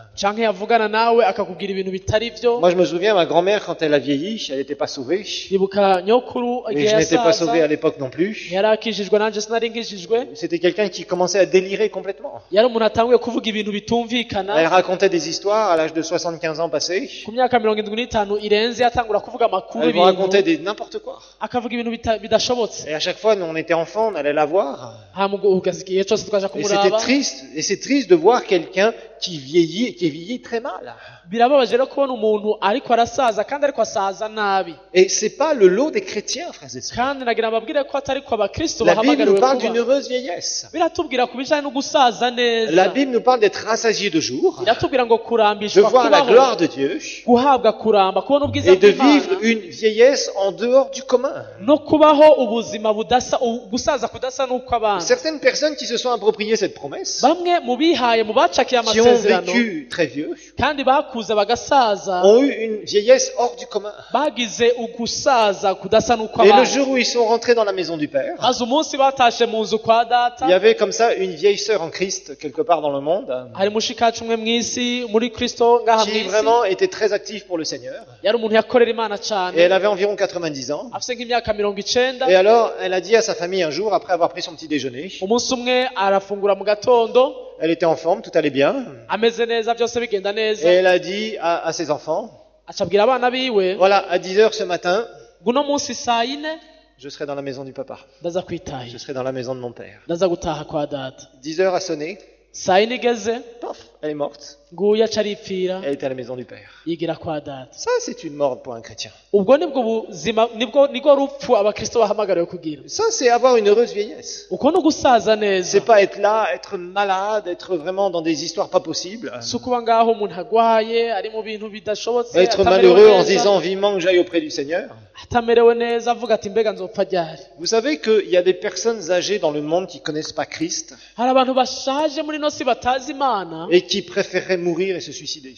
canke yavugana nawe akakubwira ibintu bitari vyo. Moi, je me souviens, ma grand-mère, quand elle a vieilli, elle n'était pas sauvée. Ndibuka nyokuru Mais igihe je n'étais pas sauvé à yasaza l'époque non plus. yarakijijwe nanje sinari nkijijwe. C'était quelqu'un qui commençait à délirer complètement. Yari umuntu atanguye kuvuga ibintu Elle bitumvikana. racontait des histoires à l'âge de soixante-quinze ans passés. Ku myaka mirongo indwi n'itanu irenze yatangura kuvuga amakuru Elle vous racontait ibintu des n'importe quoi. akavuga ibintu bita- bidashobotse. Et à chaque fois, nous, on était enfants, on allait la voir. hama ugasiga igihe cose tukaja Et c'était kumuraba. triste. Et c'est triste de voir quelqu'un qui vieillit, qui vieillit très mal. Birababaje rero kubona umuntu ariko arasaza kandi ariko asaza nabi. Et c'est pas le lot des chrétiens, frères et sœurs. kandi nagira mbabwire ko atari ko abakristo La Bible nous bahamagariwe parle d'une kuba. heureuse vieillesse. Biratubwira ku bijanye no gusaza La neza. Bible nous parle d'être rassasié de jour, Biratubwira ngo de kurambishwa voir la kubaho, gloire de Dieu guhabwa kuramba, kubona ubwiza et de vivre bw'Imana une vieillesse en dehors du commun. no kubaho ubuzima budasa, u- gusaza kudasa n'uko abandi. Certaines personnes qui se sont appropriées cette promesse, Bamwe mu bihaye mu bacakiye qui ont amasezerano vécu très vieux, kandi bakuze bagasaza ont eu une vieillesse hors du commun. bagize ugusaza kudasa n'uko Et le abandi. jour où ils sont rentrés dans la maison du Père, maze umunsi batashe mu nzu kwa data il y avait comme ça une vieille sœur en Christ quelque part dans le monde, hari mushikacu umwe mw'isi muri kristo ngaha qui mw'isi vraiment était très active pour le Seigneur. yari umuntu yakorera imana Et cane elle avait environ quatre-vingt-dix ans. afise nk'imyaka mirongo icenda. Et alors, elle a dit à sa famille un jour, après avoir pris son petit déjeuner, umunsi umwe arafungura mu gatondo elle était en forme, tout allait bien, ameze neza byose bigenda et neza elle a dit à, à ses enfants, acabwira abana biwe voilà, à dix heures ce matin, guno munsi saa yine je serai dans la maison du papa, ndaza je kwitahira serai dans la maison de mon père. ndaza gutaha kwa data. dix heures a sonné, saa yine igeze paf, elle est morte, nguyu aca aripfira elle était à la maison du père. yigira kwa data. Ça, c'est une mort pour un chrétien. ubwo nibwo buzima nibwo nibwo rupfu abakristo bahamagariwe kugira. Ça, c'est avoir une heureuse vieillesse. uko no gusaza neza C'est pas être là, être malade, être vraiment dans des histoires pas possibles. si ukuba ngaho umuntu agwaye ari mu bintu bidashobotse Être atamerewe malheureux en neza, disant vivement que j'aille auprès du Seigneur. atamerewe neza avuga ati mbega nzopfa ryari. Vous savez qu'il y a des personnes âgées dans le monde qui connaissent pas Christ hari abantu bashaje muri ino si batazi imana et qui préféreraient mourir et se suicider.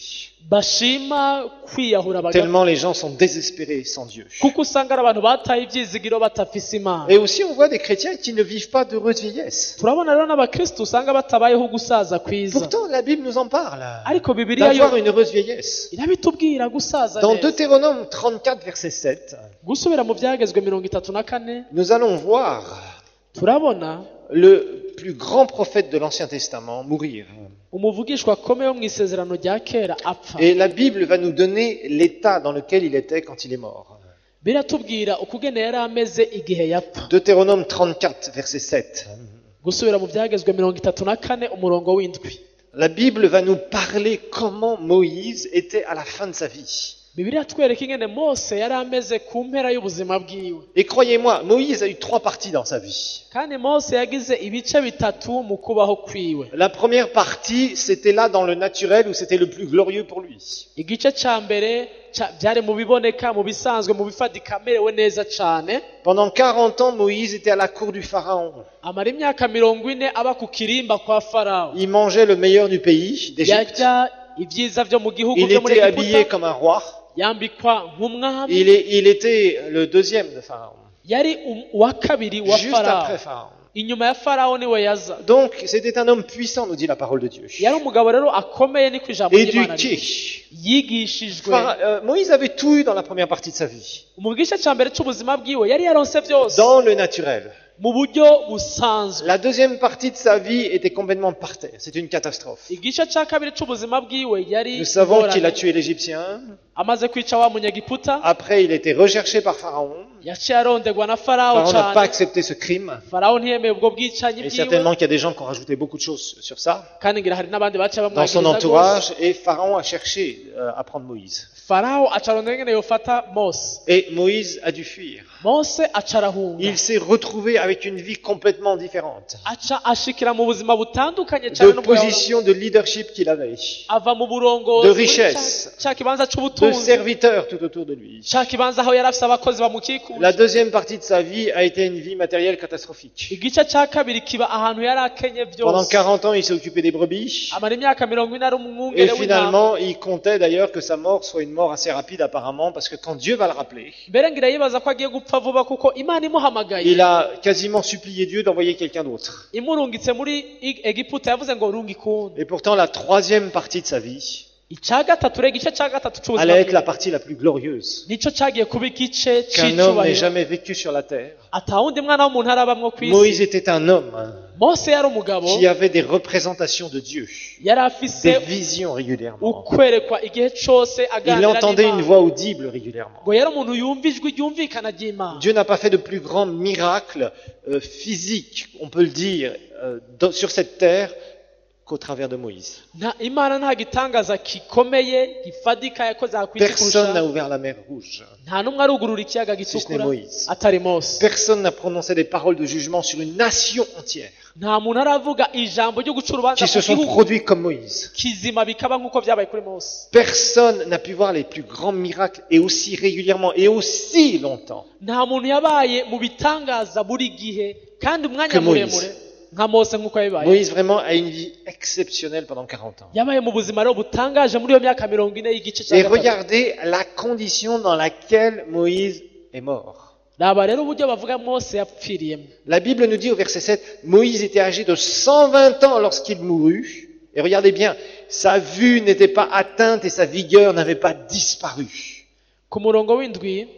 bashima kwiyahura bagapfa Tellement les gens sont désespérés sans Dieu. kuko usanga ari abantu bataye ibyizigiro batafise imana. Et aussi, on voit des chrétiens qui ne vivent pas d'heureuse vieillesse. turabona rero n'abakristo usanga batabayeho gusaza kwiza, Pourtant, la Bible nous en parle. ariko bibiliya yo D'avoir une heureuse vieillesse. irabitubwira gusaza Dans neza. Deutéronome trente-quatre, verset sept, gusubira mu byagezwe mirongo itatu na kane nous allons voir turabona le plus grand prophète de l'Ancien Testament mourir. umuvugishwa akomeye wo mu isezerano rya kera apfa. Et la Bible va nous donner l'état dans lequel il était quand il est mort. biratubwira ukugene yari ameze igihe yapfa. Deutéronome trente-quatre, verset sept. gusubira mu byagezwe mirongo itatu na kane umurongo w'indwi. La Bible va nous parler comment Moïse était à la fin de sa vie. bibiliya twereka ingene mose yari ameze ku mpera y'ubuzima bwiwe. Et croyez-moi, Moïse a eu trois parties dans sa vie. kandi mose yagize ibice bitatu mu kubaho kwiwe. La première partie, c'était là dans le naturel où c'était le plus glorieux pour lui. igice ca mbere ca- byari mu biboneka mu bisanzwe mu bifadika amerewe neza cane. Pendant quarante ans, Moïse était à la cour du Pharaon. amara imyaka mirongo ine aba ku kirimba kwa farawo. Il mangeait le meilleur du pays, d'Égypte. yarya ibyiza vyo mu gihugu Il vyo muri était habillé egiputa, comme un roi. yambikwa nk'umwami. Il, est- il était le deuxième de Pharaon, yari um- uwa kabiri wa juste après farawo. Pharaon. inyuma ya farawo niwe yaza. Donc, c'était un homme puissant, nous dit la parole de Dieu. yari umugabo rero akomeye niko ijambo ry'Imana Éduqué. rivuga. yigishijwe. Phara- euh, Moïse avait tout eu dans la première partie de sa vie, mu gice ca mbere c'ubuzima bwiwe yari yaronse vyose dans le naturel. mu buryo busanzwe. La deuxième partie de sa vie était complètement par terre. C'était une catastrophe. igice ca kabiri c'ubuzima bwiwe yari Nous savons qu'il a ingorane. tué l'Égyptien. amaze kwica wa munyagiputa Après, il était recherché par Pharaon. yaciye arondegwa na farawo Pharaon n'a pas cane. accepté ce crime. farawo ntiyemeye ubwo bwicanyi Et bwiwe certainement qu'il y a des gens qui ont rajouté beaucoup de choses sur ça kandi ngira hari n'abandi baciye dans son bamwagiriza gose. entourage. Et Pharaon a cherché euh, à prendre Moïse. farawo aca arondera ingene yofata mose. Et Moïse a dû fuir. mose aca arahunga. Il s'est retrouvé avec une vie complètement différente. aca ashikira mu buzima butandukanye De cane n'ubwo yahora- position de leadership qu'il avait. ava mu burongozi de muri richesse, ca- ca kibanza de c'ubutunzi ubutunzi serviteurs tout autour de lui. ca kibanza aho yari afise abakozi bamukikuje. La deuxième partie de sa vie a été une vie matérielle catastrophique. igice ca kabiri kiba ahantu yari akenye Pendant vyose, quarante ans, il s'est occupé des brebis. amara imyaka mirongo ine ari Et umwungere w'intama. finalement, il comptait d'ailleurs que sa mort soit une mort assez rapide apparemment, parce que quand Dieu va le rappeler, mbere ngira yibaza ko agiye gupfa vuba kuko imana imuhamagaye il a quasiment supplié Dieu d'envoyer quelqu'un d'autre. imurungitse muri I- egiputa yavuze ngo runga ikundi. Et pourtant, la troisième partie de sa vie ica gatatu rero igice ca gatatu c'ubuzima allait être bwiwe la partie la plus glorieuse nico cagiye kuba igice qu'un homme n'ait c'icubahiro jamais vécu sur la terre. atawundi mwana w'umuntu arabamwo Moïse kw'isi. était un homme hein, mose yari umugabo qui avait des représentations de Dieu, yari des afise visions régulièrement. ukwerekwa igihe cose Il aganira entendait une n'Imana. voix audible régulièrement. ngo yari umuntu yumva ijwi ryumvikana ry'imana. Dieu n'a pas fait de plus grand miracle euh, physique, on peut le dire, euh, dans- sur cette terre qu'au travers de Moïse. Nta- imana nta gitangaza gikomeye gifadika yakoze aha kw'isi Personne n'a kurusha. ouvert la mer rouge. nta n'umwe arugurura ikiyaga Si ce gitukura n'est Moïse. atari mose. Personne n'a prononcé des paroles de jugement sur une nation entière nta muntu aravuga ijambo ryo guca urubanza qui se ku sont gihugu produits comme Moïse. kizima bikaba nk'uko byabaye kuri mose. Personne n'a pu voir les plus grands miracles et aussi régulièrement et aussi longtemps nta muntu yabaye mu bitangaza buri gihe kandi umwanya Que Moïse. muremure nka mose nk'uko yabibaye. Moïse vraiment a une vie exceptionnelle pendant quarante ans. yabaye mu buzima rero butangaje muri iyo myaka mirongo ine y'igice cya Et gatatu. regardez la condition dans laquelle Moïse est mort. raba rero uburyo bavuga mose yapfiriyemo. La Bible nous dit au verset sept, Moïse était âgé de cent vingt ans lorsqu'il mourut. Et regardez bien, sa vue n'était pas atteinte et sa vigueur n'avait pas disparu. ku murongo w'indwi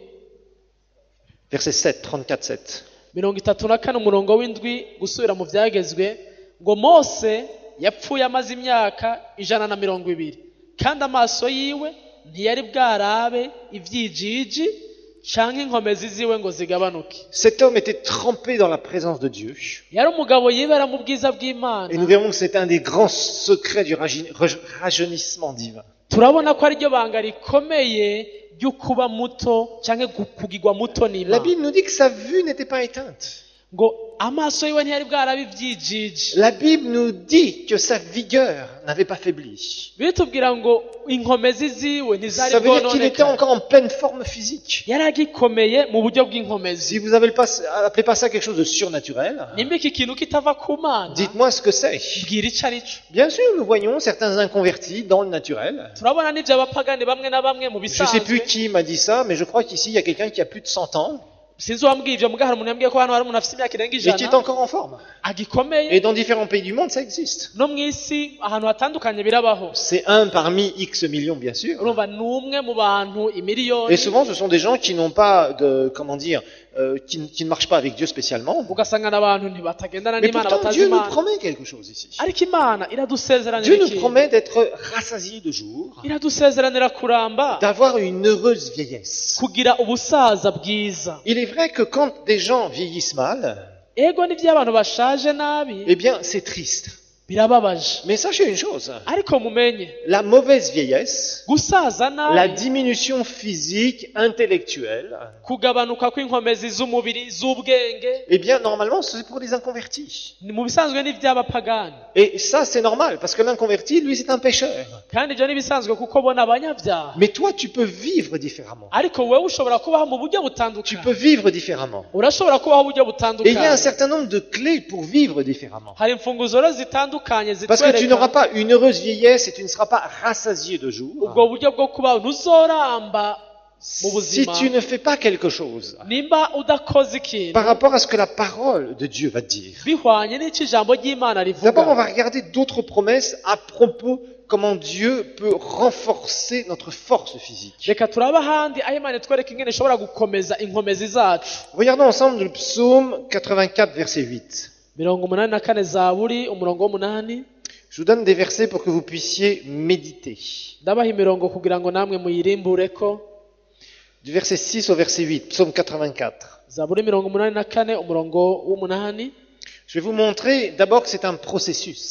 Verset sept, trente-quatre sept. mirongo itatu na kane umurongo w'indwi gusubira mu byagezwe ngo mose yapfuye amaze imyaka ijana na mirongo ibiri kandi amaso yiwe ntiyari bwarabe ibyijiji canke inkomezi ziwe ngo zigabanuke. Cet homme était trempé dans la présence de Dieu. yari umugabo yibera mu bwiza Et nous bw'imana. verrons que c'est un des grands secrets du raji- raj- rajeunissement divin. turabona ko ariryo banga rikomeye ryo kuba muto canke gu- kugirwa muto La n'imana. Bible nous dit que sa vue n'était pas éteinte. ngo amaso yiwe ntiyari bwarabe ibyijiji. La Bible nous dit que sa vigueur n'avait pas faibli. bitubwira ngo inkomezi ziwe ntizari Ça veut dire qu'il était bwononekare. encore en pleine forme physique. yari agikomeye mu buryo Si bw'inkomezi. vous n'appelez pas, appelez pas ça quelque chose de surnaturel, nimba iki kintu kitava ku mana dites-moi ce que c'est. bwira ico ari cyo. Bien sûr, nous voyons certains inconvertis dans le naturel. turabona n'ibyo abapagani bamwe na bamwe mu Je ne sais plus bisanzwe. qui m'a dit ça, mais je crois qu'ici, il y a quelqu'un qui a plus de cent ans sinzi uwambwiye ivyo muga hari umuntu yambwiye ko hano hari umuntu afite imyaka irenga et qui est ijana encore en forme. agikomeye. Et dans différents pays du monde, ça existe. no mu isi ahantu hatandukanye birabaho. C'est un parmi X millions, bien sûr. urumva ni umwe mu bantu Et imiliyoni. souvent, ce sont des gens qui n'ont pas de, comment dire, euh, qui, qui ne marchent pas avec Dieu spécialement. ugasanga n'abantu ntibatagendana Mais n'imana pourtant, batazi Dieu nous imana. promet quelque chose ici. ariko imana iradusezeranira Dieu nous ikintu. promet d'être rassasiés de jour, iradusezeranira kuramba, d'avoir une heureuse vieillesse. kugira ubusaza bwiza. Il est vrai que quand des gens vieillissent mal, ego n'ivyo abantu bashaje nabi eh bien, c'est triste. birababaje. Mais sachez une chose, ariko mumenye la mauvaise vieillesse, gusaza la nabi diminution physique, intellectuelle, kugabanuka kw'inkomezi z'umubiri z'ubwenge eh bien, normalement, c'est pour les inconvertis. ni mu bisanzwe n'ivy'abapagani. Et ça, c'est normal, parce que l'inconverti, lui, c'est un pécheur. kandi ivyo n'ibisanzwe kuko bona abanyabyaha. Mais toi, tu peux vivre différemment. ariko wewe ushobora kubaho mu buryo Tu butandukanye. peux vivre différemment. urashobora kubaho uburyo Et il y a un butandukanye. certain nombre de clés pour vivre différemment. hari imfunguzo rero zitandukanye Parce que tu n'auras zitwereka pas une heureuse vieillesse et tu ne seras pas rassasié de jour ubwo buryo bwo kubaho ntuzoramba mu si buzima tu ne fais pas quelque chose nimba udakoze ikintu par rapport à ce que la parole de Dieu va te dire. bihwanye n'icyo ijambo ry'imana D'abord, on rivuga. va regarder d'autres promesses à propos comment Dieu peut renforcer notre force physique. reka turabe ahandi aho imana itwereka ingene ishobora gukomeza inkomezi zacu. Regardons ensemble le psaume quatre-vingt-quatre, verset huit. mirongo umunani na kane zaburi umurongo w'umunani. Je vous donne des versets pour que vous puissiez méditer. ndabaha imirongo kugira ngo namwe muyirimbureko. Du verset six au verset huit, psaume quatre-vingt-quatre. zaburi mirongo umunani na kane umurongo w'umunani. Je vais vous montrer d'abord que c'est un processus.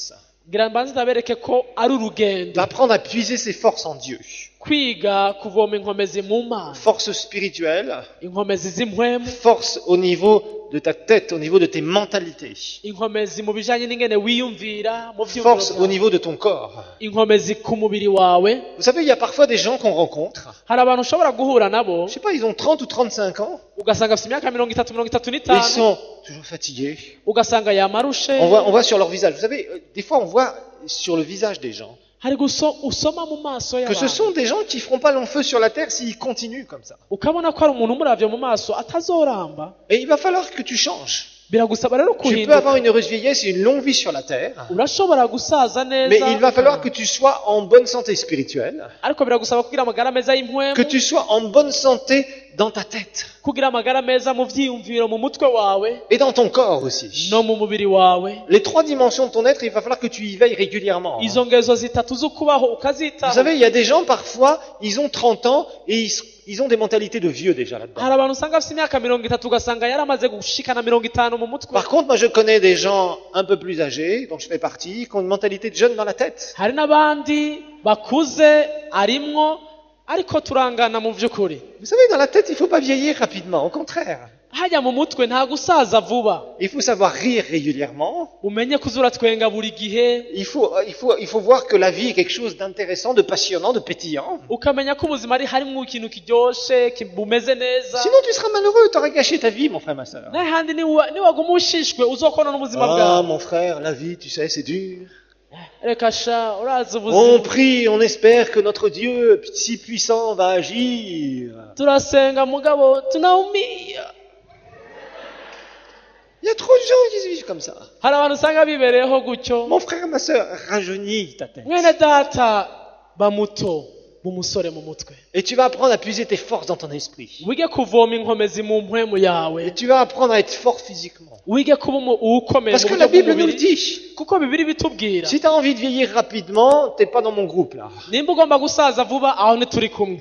ngira mbanze ndabereke ko ari urugendo d'apprendre à puiser ses forces en Dieu. kwiga kuvoma inkomezi mu Mana, Force spirituelle, inkomezi z'impwemu, force au niveau de ta tête, au niveau de tes mentalités, inkomezi mu bijanye n'ingene wiyumvira mu vyumviro force au vyawe, niveau de ton corps. inkomezi ku mubiri wawe. Vous savez, il y a parfois des gens qu'on rencontre, Hari abantu ushobora guhura nabo je sais pas, ils ont trente ou trente-cinq ans, ugasanga afite imyaka mirongo itatu mirongo itatu et ils n'itanu, sont toujours fatigués. ugasanga yamarushe. On voit, on voit sur leur visage. Vous savez, euh, des fois on voit sur le visage des gens hari guso usoma mu maso que ce y'abantu sont des gens qui feront pas long feu sur la terre s'ils continuent comme ça. ukabona ko hari umuntu umuravye mu maso atazoramba. Et il va falloir que tu changes. Biragusaba rero Tu peux kuhinduka. avoir une heureuse vieillesse et une longue vie sur la terre, urashobora gusaza neza, mais il va falloir que tu sois en bonne santé spirituelle, ariko biragusaba kugira amagara meza que y'impwemu, tu sois en bonne santé dans ta tête kugira amagara meza mu vyiyumviro mu mutwe wawe et dans ton corps aussi. no mu mubiri wawe. Les trois dimensions de ton être, il va falloir que tu y veilles régulièrement. Izo ngezo zitatu z'ukubaho Vous ukazitaho. savez, il y a des gens parfois, ils ont trente ans et ils, ils ont des mentalités de vieux déjà là-dedans. hari abantu usanga afite imyaka mirongo itatu ugasanga yaramaze gushikana mirongo itanu mu mutwe. Par contre, moi je connais des gens un peu plus âgés, dont je fais partie, qui ont une mentalité de jeune dans la tête. hari n'abandi bakuze arimwo ariko turangana mu vy'ukuri. Vous savez, dans la tête, il faut pas vieillir rapidement, au contraire. hajya mu mutwe nta gusaza vuba. Il faut savoir rire régulièrement. umenye kuzura twenga buri gihe, Il faut, il faut, il faut voir que la vie est quelque chose d'intéressant, de passionnant, de pétillant. ukamenya ko ubuzima ari harimwo ikintu kiryoshe ki- bumeze neza. Sinon, tu seras malheureux, tu aurais gâché ta vie, mon frère, ma soeur. n'ahandi niwa- niwaguma ushishwe uzokona n'ubuzima Ah, bwawe. mon frère, la vie, tu sais, c'est dur. reka sha urazi On ubuzima, prie, on espère que notre Dieu si puissant va agir. turasenga mugabo tunaumia. Il y a trop de gens qui vivent comme ça. hari abantu usanga bibereyeho gutyo. Mon frère, ma soeur, rajeunis ta tête. mwene data bamuto b'umusore mu mutwe, Et tu vas apprendre à puiser tes forces dans ton esprit. wige kuvoma inkomezi mu mpwemu Et yawe, tu vas apprendre à être fort physiquement. wige kuba umu- uwukomeye Parce mu que buryo la Bible nous le bw'umubiri, dit. kuko bibiri bitubwira Si tu as envie de vieillir rapidement, t'es pas dans mon groupe là. nimba ugomba gusaza vuba aho ntituri kumwe.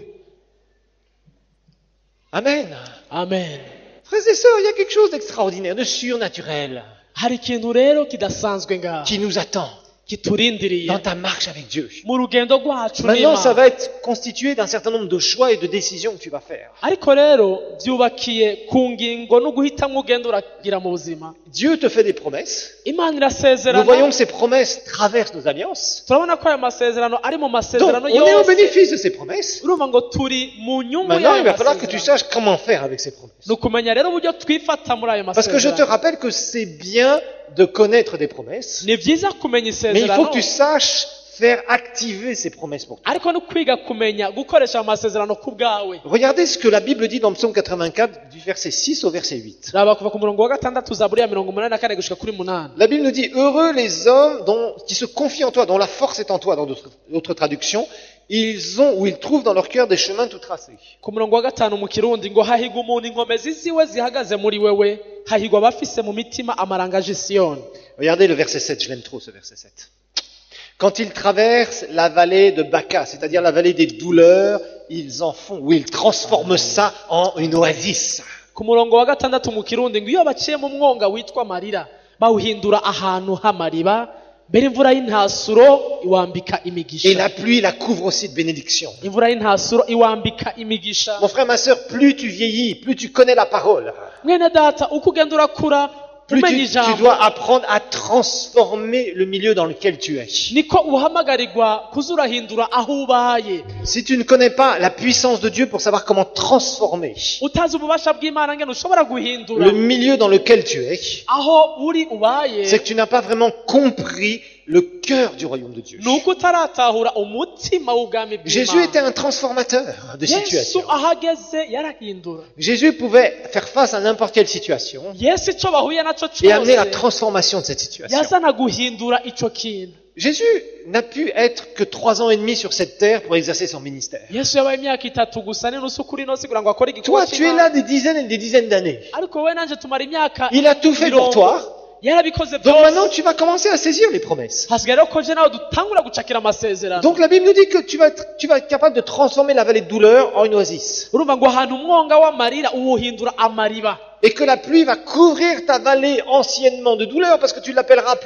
Amen. amen. Frères et sœurs, il y a quelque chose d'extraordinaire, de surnaturel, hari ikintu rero kidasanzwe ngaho qui nous attend kiturindiriye dans ta marche avec Dieu. mu rugendo rwacu Maintenant, ça n'Imana. va être constitué d'un certain nombre de choix et de décisions que tu vas faire. ariko rero byubakiye ku ngingo no guhitamwo ugenda uragira mu buzima. Dieu te fait des promesses. imana Nous irasezerana, voyons que ces promesses traversent nos alliances. turabona ko ayo masezerano ari mu Donc, masezerano on est au yose. bénéfice de ces promesses. urumva ngo turi mu nyungu Maintenant, y'ayo il va falloir que tu masezerano. saches comment faire avec ces promesses. ni ukumenya rero uburyo twifata muri ayo Parce que je te masezerano. rappelle que c'est bien de connaître des promesses, ni byiza kumenya mais il faut isezerano, que tu saches faire activer ces promesses pour toi. ariko no kwiga kumenya gukoresha ayo masezerano ku bwawe. Regardez ce que la Bible dit dans Psaume quatre-vingt-quatre, du verset six au verset huit. raba kuva ku murongo wa gatandatu zaburi ya mirongo umunani na kane gushika kuri munani. La Bible nous dit, heureux les hommes dont, qui se confient en toi, dont la force est en toi, dans d'autres, d'autres traductions, ils ont ou ils trouvent dans leur cœur des chemins tout tracés. ku murongo wa gatanu mu kirundi ngo hahigwa umuntu inkomezi ziwe zihagaze muri wewe, hahigwa abafise mu mitima amarangaje Siyoni. Regardez le verset sept, je l'aime trop ce verset sept. Quand ils traversent la vallée de Baca, c'est-à-dire la vallée des douleurs, ils en font, ou ils transforment ça en une oasis. ku murongo wa gatandatu mu kirundi ngo iyo baciye mu mwonga witwa marira bawuhindura ahantu h'amariba, mbere imvura y'intasuro iwambika Et imigisha. la pluie la couvre aussi de bénédictions. imvura y'intasuro iwambika imigisha. Mon frère, ma sœur, plus tu vieillis, plus tu connais la parole, mwene data uko ugenda urakura plus umenya tu, tu ijambo, dois apprendre à transformer le milieu dans lequel tu es. niko uhamagarirwa kuza urahindura aho ubaye. Si tu ne connais pas la puissance de Dieu pour savoir comment transformer utazi ububasha bw'Imana ngene ushobora guhindura le milieu dans lequel tu es, aho uri ubaye, c'est que tu n'as pas vraiment compris le cœur du royaume de Dieu. ni uko utaratahura umutima w'ubwami Jésus était bw'Imana. un transformateur de yesu situation. aho ageze yarahindura. Jésus pouvait faire face à n'importe quelle situation yesu ico bahuye naco et amener la cose transformation de cette situation. yazana guhindura ico kintu. Jésus n'a pu être que trois ans et demi sur cette terre pour exercer son ministère. yesu yabaye imyaka itatu gusa n'inusu kuri ino kugira ngo akore igikorwa Toi, tu es là des dizaines et des dizaines d'années. ariko we nanje tumara imyaka Il a tout fait pour mirongo. toi. yarabikoze Donc byose. maintenant, tu vas commencer à saisir les promesses. hasigaye rero ko je nawe dutangura gucakira amasezerano. Donc la Bible nous dit que tu vas être, tu vas être capable de transformer la vallée de douleur en une oasis. urumva ngo ahantu umwonga w'amarira uwuhindura amariba, Et que la pluie va couvrir ta vallée anciennement de douleur parce que tu l'appelleras plus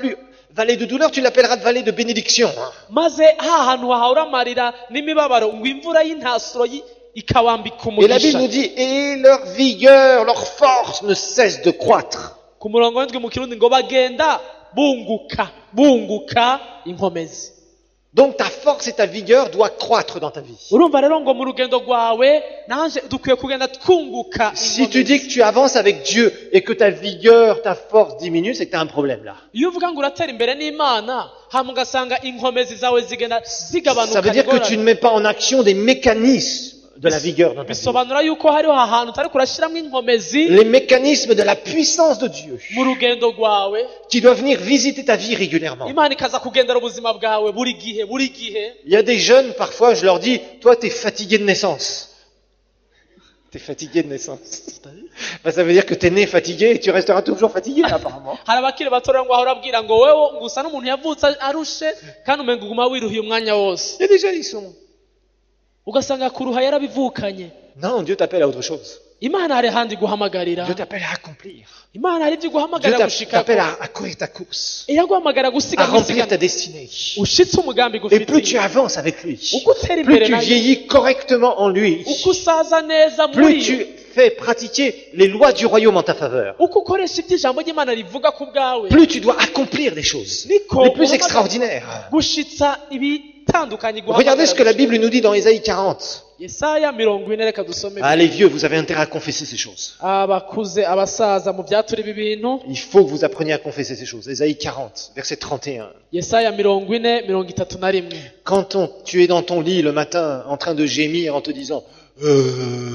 Vallée de douleur, tu l'appelleras de vallée de bénédiction. hein. maze ha hantu hahora amarira n'imibabaro ngo imvura y'intasuro yi- ikawambika Et la Bible umugisha nous dit, et leur vigueur, leur force ne cesse de croître. ku murongo w'indwi mu kirundi ngo bagenda bunguka bunguka inkomezi. Donc ta force et ta vigueur doivent croître dans ta vie. urumva rero ngo mu rugendo rwawe nanje dukwiye kugenda twunguka Si tu inkomezi. dis que tu avances avec Dieu et que ta vigueur, ta force diminue, c'est que tu as un problème là. iyo uvuga ngo uratera imbere n'imana hama ugasanga inkomezi zawe zigenda zigabanuka Ça veut dire que ingorane. tu ne mets pas en action des mécanismes de la vigueur dans ta vie. bisobanura yuko hariho ahantu utari kurashyiramo inkomezi Les mécanismes de la puissance de Dieu mu rugendo rwawe qui doivent venir visiter ta vie régulièrement. imana ikaza kugendera ubuzima bwawe buri gihe buri gihe. Il y a des jeunes, parfois, je leur dis, toi, tu es fatigué de naissance. Tu es fatigué de naissance. Ben, ça veut dire que tu es né fatigué et tu resteras toujours fatigué, apparemment. hari abakiri bato rero ngo ahora abwira ngo wewe ngo usa n'umuntu yavutse arushe kandi umenga uguma wiruhiye umwanya wose Il y a des jeunes, ils sont... ugasanga kuruha yarabivukanye. Non, Dieu t'appelle à autre chose. imana hari ahandi guhamagarira, Dieu t'appelle à accomplir. imana hari ibyo Dieu iguhamagarira t'a- gushika t'appelle à, à courir ta course, iraguhamagara gusiga à remplir ta gusiga destinée. ushitse umugambi Et plus tu gufitiye avances avec lui, uko utera plus imbere tu nayo vieillis correctement en lui, uko usaza neza muri plus yo tu fais pratiquer les lois du royaume en ta faveur, uko ukoresha ibyo ijambo ry'imana rivuga ku bwawe plus tu dois accomplir des choses niko les plus uhamagara extraordinaires. gushitsa ibitandukanye Regardez ce que la guhamagara. Bible nous dit dans Ésaïe quarante. yesaya mirongo ine reka dusome. Ah, les vieux, vous avez intérêt à confesser ces choses. abakuze abasaza mu byatura ibi bintu. Il faut que vous appreniez à confesser ces choses. Ésaïe quarante, verset trente et un. yesaya mirongo ine mirongo itatu na rimwe. Quand on- tu es dans ton lit le matin en train de gémir en te disant euh,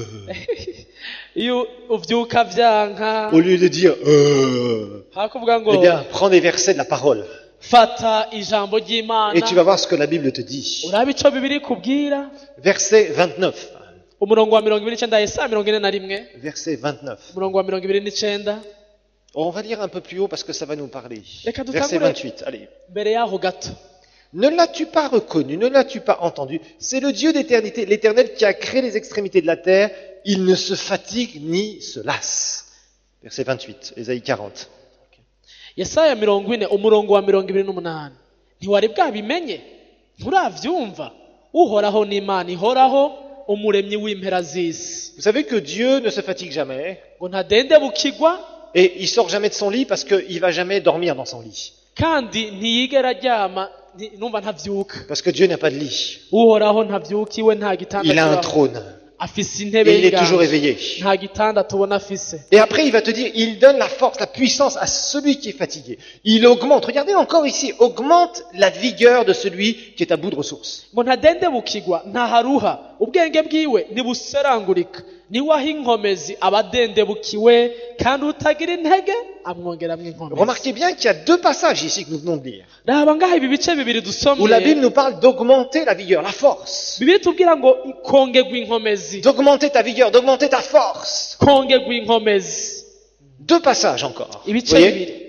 iyo uvyuka vyanka au lieu de dire euh, hakuvuga ngo eh bien, prends des versets de la parole fata ijambo et tu ry'imana vas voir ce que la Bible te dit. urabe ico bibiri kubwira. Verset vingt-neuf. umurongo wa mirongo ibiri n'icenda yesaya mirongo ine na rimwe Verset vingt-neuf. umurongo wa mirongo ibiri n'icenda. On va lire un peu plus haut parce que ça va nous parler. Reka dutangure- Verset vingt-huit. Allez. mbere yaho gato. Ne l'as-tu pas reconnu, ne l'as-tu pas entendu? C'est le Dieu d'éternité, l'Éternel qui a créé les extrémités de la terre. Il ne se fatigue ni se lasse. Verset vingt-huit, Ésaïe quarante. yesaya mirongo ine umurongo wa mirongo ibiri n'umunani. ntiwari bwabimenye nturavyumva uhoraho n'imana ihoraho umuremyi w'impera z'isi Vous savez que Dieu ne se fatigue jamais ngo ntadendebukirwa et il sort jamais de son lit parce qu'il va jamais dormir dans son lit. kandi ntiyigera aryama nti- numva ntavyuka. Parce que Dieu n'a pas de lit. uhoraho ntavyukiwe nta gitanda Il a un kibaho. trône afise et intebe il est toujours y'inganji. éveillé. nta gitanda tubona afise. Et après, il va te dire, il donne la force, la puissance à celui qui est fatigué. Il augmente, regardez encore ici, augmente la vigueur de celui qui est à bout de ressources. ngo ntadendebukirwa ntaharuha ubwenge bwiwe ntibuserangurika niwe aha inkomezi abadendebukiwe kandi utagira intege amwongeramwo inkomezi. Remarquez bien qu'il y a deux passages ici que nous venons de lire, raba ngaha ibi bice bibiri où la dusomye Bible nous parle d'augmenter la vigueur, la force. bibiri tubwira ngo kongerwa inkomezi D'augmenter ta vigueur, d'augmenter ta force. kongerwa inkomezi. Deux passages encore. Vous ibice voyez? bibiri.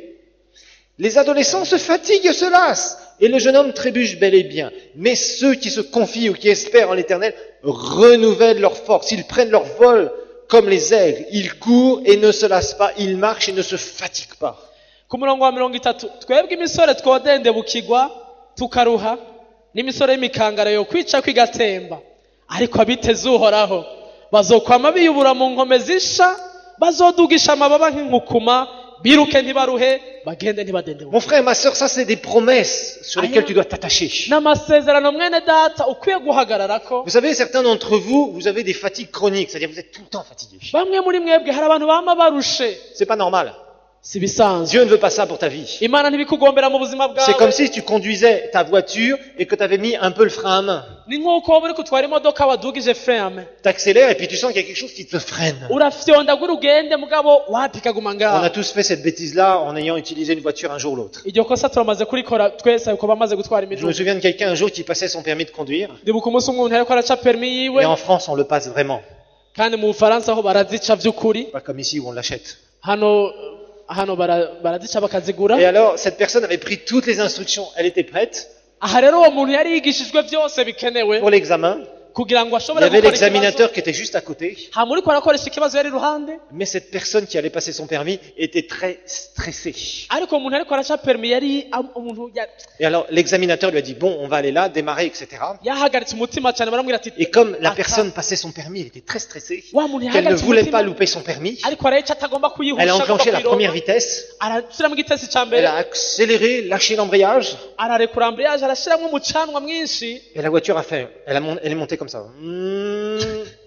Les adolescents se fatiguent et se lassent, et le jeune homme trébuche bel et bien. Mais ceux qui se confient ou qui espèrent en l'Éternel renouvellent leur force. Ils prennent leur vol comme les aigles. Ils courent et ne se lassent pas. Ils marchent et ne se fatiguent pas. ku murongo wa mirongo itatu twebwe imisore twodendebukirwa tukaruha n'imisore y'imikangara yo kwica kwigatemba ariko abiteze uhoraho bazokwama biyubura mu nkome zisha bazodugisha amababa nk'inkukuma biruke ntibaruhe bagende ntibadendebuke. Mon frère, ma sœur, ça c'est des promesses sur lesquelles tu dois t'attacher. n'amasezerano mwene data ukwiye guhagararako. Vous savez, certains d'entre vous, vous avez des fatigues chroniques, c'est-à-dire vous êtes tout le temps fatigué. bamwe muri mwebwe hari abantu bama barushe. C'est pas normal. si bisanzwe. Dieu ne veut pas ça pour ta vie. imana ntibikugombera mu buzima C'est comme bwawe. si tu conduisais ta voiture et que tu avais mis un peu le frein à main. ni nk'uko wowe uri kutwara imodoka wadugije frame T'accélères et puis tu sens qu'il y a quelque chose qui te freine. urafyondagura ugende mugabo wapi kaguma On a ngaho. tous fait cette bêtise-là en ayant utilisé une voiture un jour ou l'autre. iryo kosa turamaze kurikora twese uko bamaze gutwara Je me imiduga. souviens de quelqu'un un jour qui passait son permis de conduire. ndibuka umunsi umwe umuntu yariko araca permis yiwe Et en France, on le passe vraiment. kandi mu bufaransa ho barazica vy'ukuri. Pas comme ici où on l'achète. hano hano bara- barazica bakazigura. Et alors, cette personne avait pris toutes les instructions. Elle était prête aha rero uwo muntu yari yigishijwe vyose bikenewe pour l'examen. kugira ngo Il y ashobore avait gukora ikibazo l'examinateur qui était juste à côté, hama uriko arakoresha ikibazo yari iruhande mais cette personne qui allait passer son permis était très stressée. ariko umuntu ariko araca permi yari am- umuntu ya- Et alors l'examinateur lui a dit, bon, on va aller là, démarrer, et cetera. yahagaritse umutima cyane baramubwira ati Et comme la aka- personne passait son permis, elle était très stressée, wa muntu qu'elle ne yahagaritse voulait umutima pas louper son permis, ariko arayica atagomba elle a kuyihusha agomba enclenché la première kuyironka vitesse, arashyiramo igitesi cya elle mbere a accéléré, lâché l'embrayage, ararekura ambriyaje arashyiramo umucanwa mwinshi et la voiture a fait, elle, a mon- elle est montée comme ça. Mmh.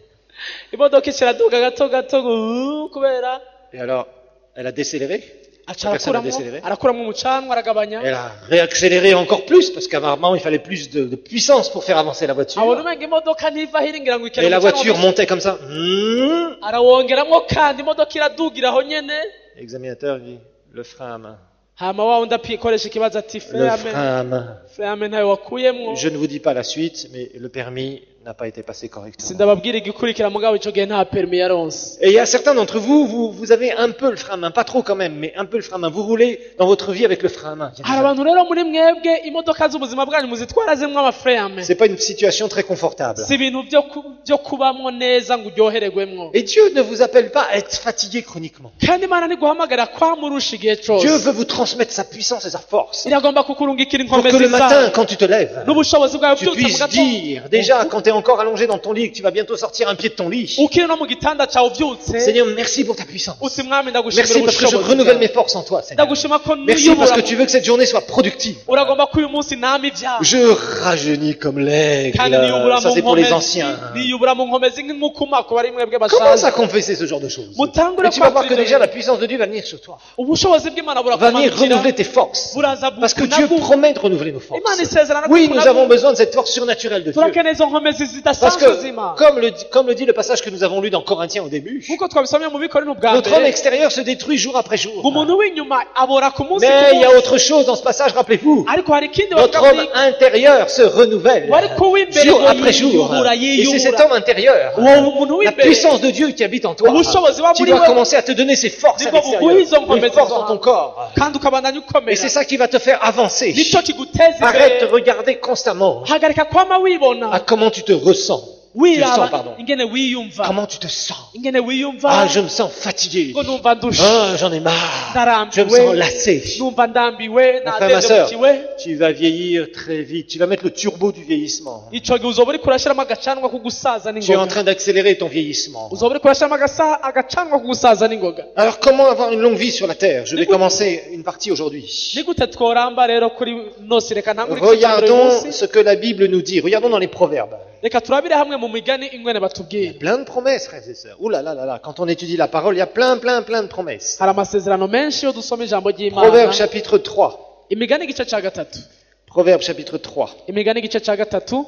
imodoka ikiraduga gato gato uh, kubera Et alors, elle a décéléré, aca La personne a arakuramo décéléré. arakuramo umucanwa aragabanya elle a réaccéléré encore plus, parce qu'apparemment il fallait plus de, de puissance pour faire avancer la abona voiture. umenga imodoka ntiva hiringira ngo ikere Et la umucanwa voiture mwinshi. montait comme ça. Mmh. arawongeramo kandi imodoka iradugira aho nyene L'examinateur dit, le frein à main. hama wa wundi apikoresha ikibazo ati Le frame frein à main. frame ntayo wakuyemwo Je ne vous dis pas la suite, mais le permis n'a pas été passé correctement. sindababwira igikurikira mugabo ico gihe nta permi yaronse Et il y a certains d'entre vous, vous, vous avez un peu le frein à main, pas trop quand même, mais un peu le frein à main. Vous roulez dans votre vie avec le frein à main. Il y a hari des- abantu rero muri mwebwe imodoka z'ubuzima bwanyu muzitwara zimwe amaframe C'est pas une situation très confortable. si ibintu byo ku- byo kubamwo neza ngo uryohererwemwo Et Dieu ne vous appelle pas à être fatigué chroniquement. kandi imana ntiguhamagara kwamurusha igihe Dieu cose veut vous transmettre sa puissance et sa force. iragomba kukurungikira Pour que inkomezi le matin, zayo quand tu te lèves, n'ubushobozi bwawe tu byutse mu puisses gatondo dire, déjà quand tu es encore allongé dans ton lit, que tu vas bientôt sortir un pied de ton lit, ukiri no mu gitanda cyawe ubyutse Seigneur, merci pour ta puissance. uti mwami ndagushimira Merci parce que je ubushobozi renouvelle bwawe mes forces en toi, Seigneur. ndagushima ko Merci parce niyubura que tu veux que cette journée soit productive. uragomba ko uyu munsi nama ibyaha Je rajeunis comme l'aigle. kandi niyubura Ça, mu c'est pour les nkomezi anciens. niyubura mu nkomezi nk'inkukuma ku bari mwebwe Commence bashaje à confesser ce genre de choses. Mutangure Et tu vas voir que kwakira déjà ibyo la puissance de Dieu va venir sur toi. ubushobozi bw'imana Va venir burakumanukira renouveler tes forces. buraza Parce que Dieu bukunagu promet de renouveler nos forces. imana isezerana ko Oui, nous ikunagu. avons besoin de cette force surnaturelle de Dieu. turakeneye izo nkomezi Parce zidasanzwe que, z'imana comme le, comme le dit le passage que nous avons lu dans Corinthiens au début, nk'uko twabisomye mu bikorino bwa notre homme mbere extérieur se détruit jour après jour. umuntu w'inyuma abora ku munsi Mais ku il y a munsi autre chose dans ce passage, rappelez-vous. ariko hari ikindi Notre bavuga homme intérieur se renouvelle wari ko w'imbere jour ngo après jour. yiyubura Et c'est cet yiyubura homme intérieur, uwo muntu la w'imbere puissance de Dieu qui habite en toi, ubushobozi buba qui muri doit wewe commencer à te donner ses forces à nibwo buguha izo l'extérieur, nkomezi les forces zo dans ton hanze. corps. kandi ukabandanya Et ukomera c'est ça qui va te faire avancer. nicyo kiguteza Arrête de imbere regarder constamment hagarika kwama à wibona comment tu te ressens. Tu te sens, wiraba pardon. ingene wiyumva Comment tu te sens. ingene wiyumva Ah, je me sens fatigué. ngo numva ndushe Ah, j'en ai marre. Je me ndarambiwe sens lassé. numva ndambiwe Mon frère, ma sœur, nazendemukiwe tu vas vieillir très vite. Tu vas mettre le turbo du vieillissement. ico gihe uzoba uriko urashiramo agacanwa ko gusaza Tu es en n'ingoga train d'accélérer ton vieillissement. uzoba uriko urashiramo agasa- agacanwa ko gusaza n'ingoga Alors comment avoir une longue vie sur la terre? Je vais commencer une partie aujourd'hui. ni gute tworamba rero kuri nosi reka ntangure ikiganiro uyu Regardons munsi ce que la Bible nous dit. Regardons dans les proverbes. reka turabire hamwe mu migani ingwene Il y a batubwira plein de promesses, frères et sœurs. Ouh là là là là. Quand on étudie la parole, il y a plein, plein, plein de promesses. hari amasezerano menshi iyo dusoma ijambo Proverbes ry'imana chapitre trois. imigani igice cya gatatu Proverbes chapitre trois. imigani igice cya gatatu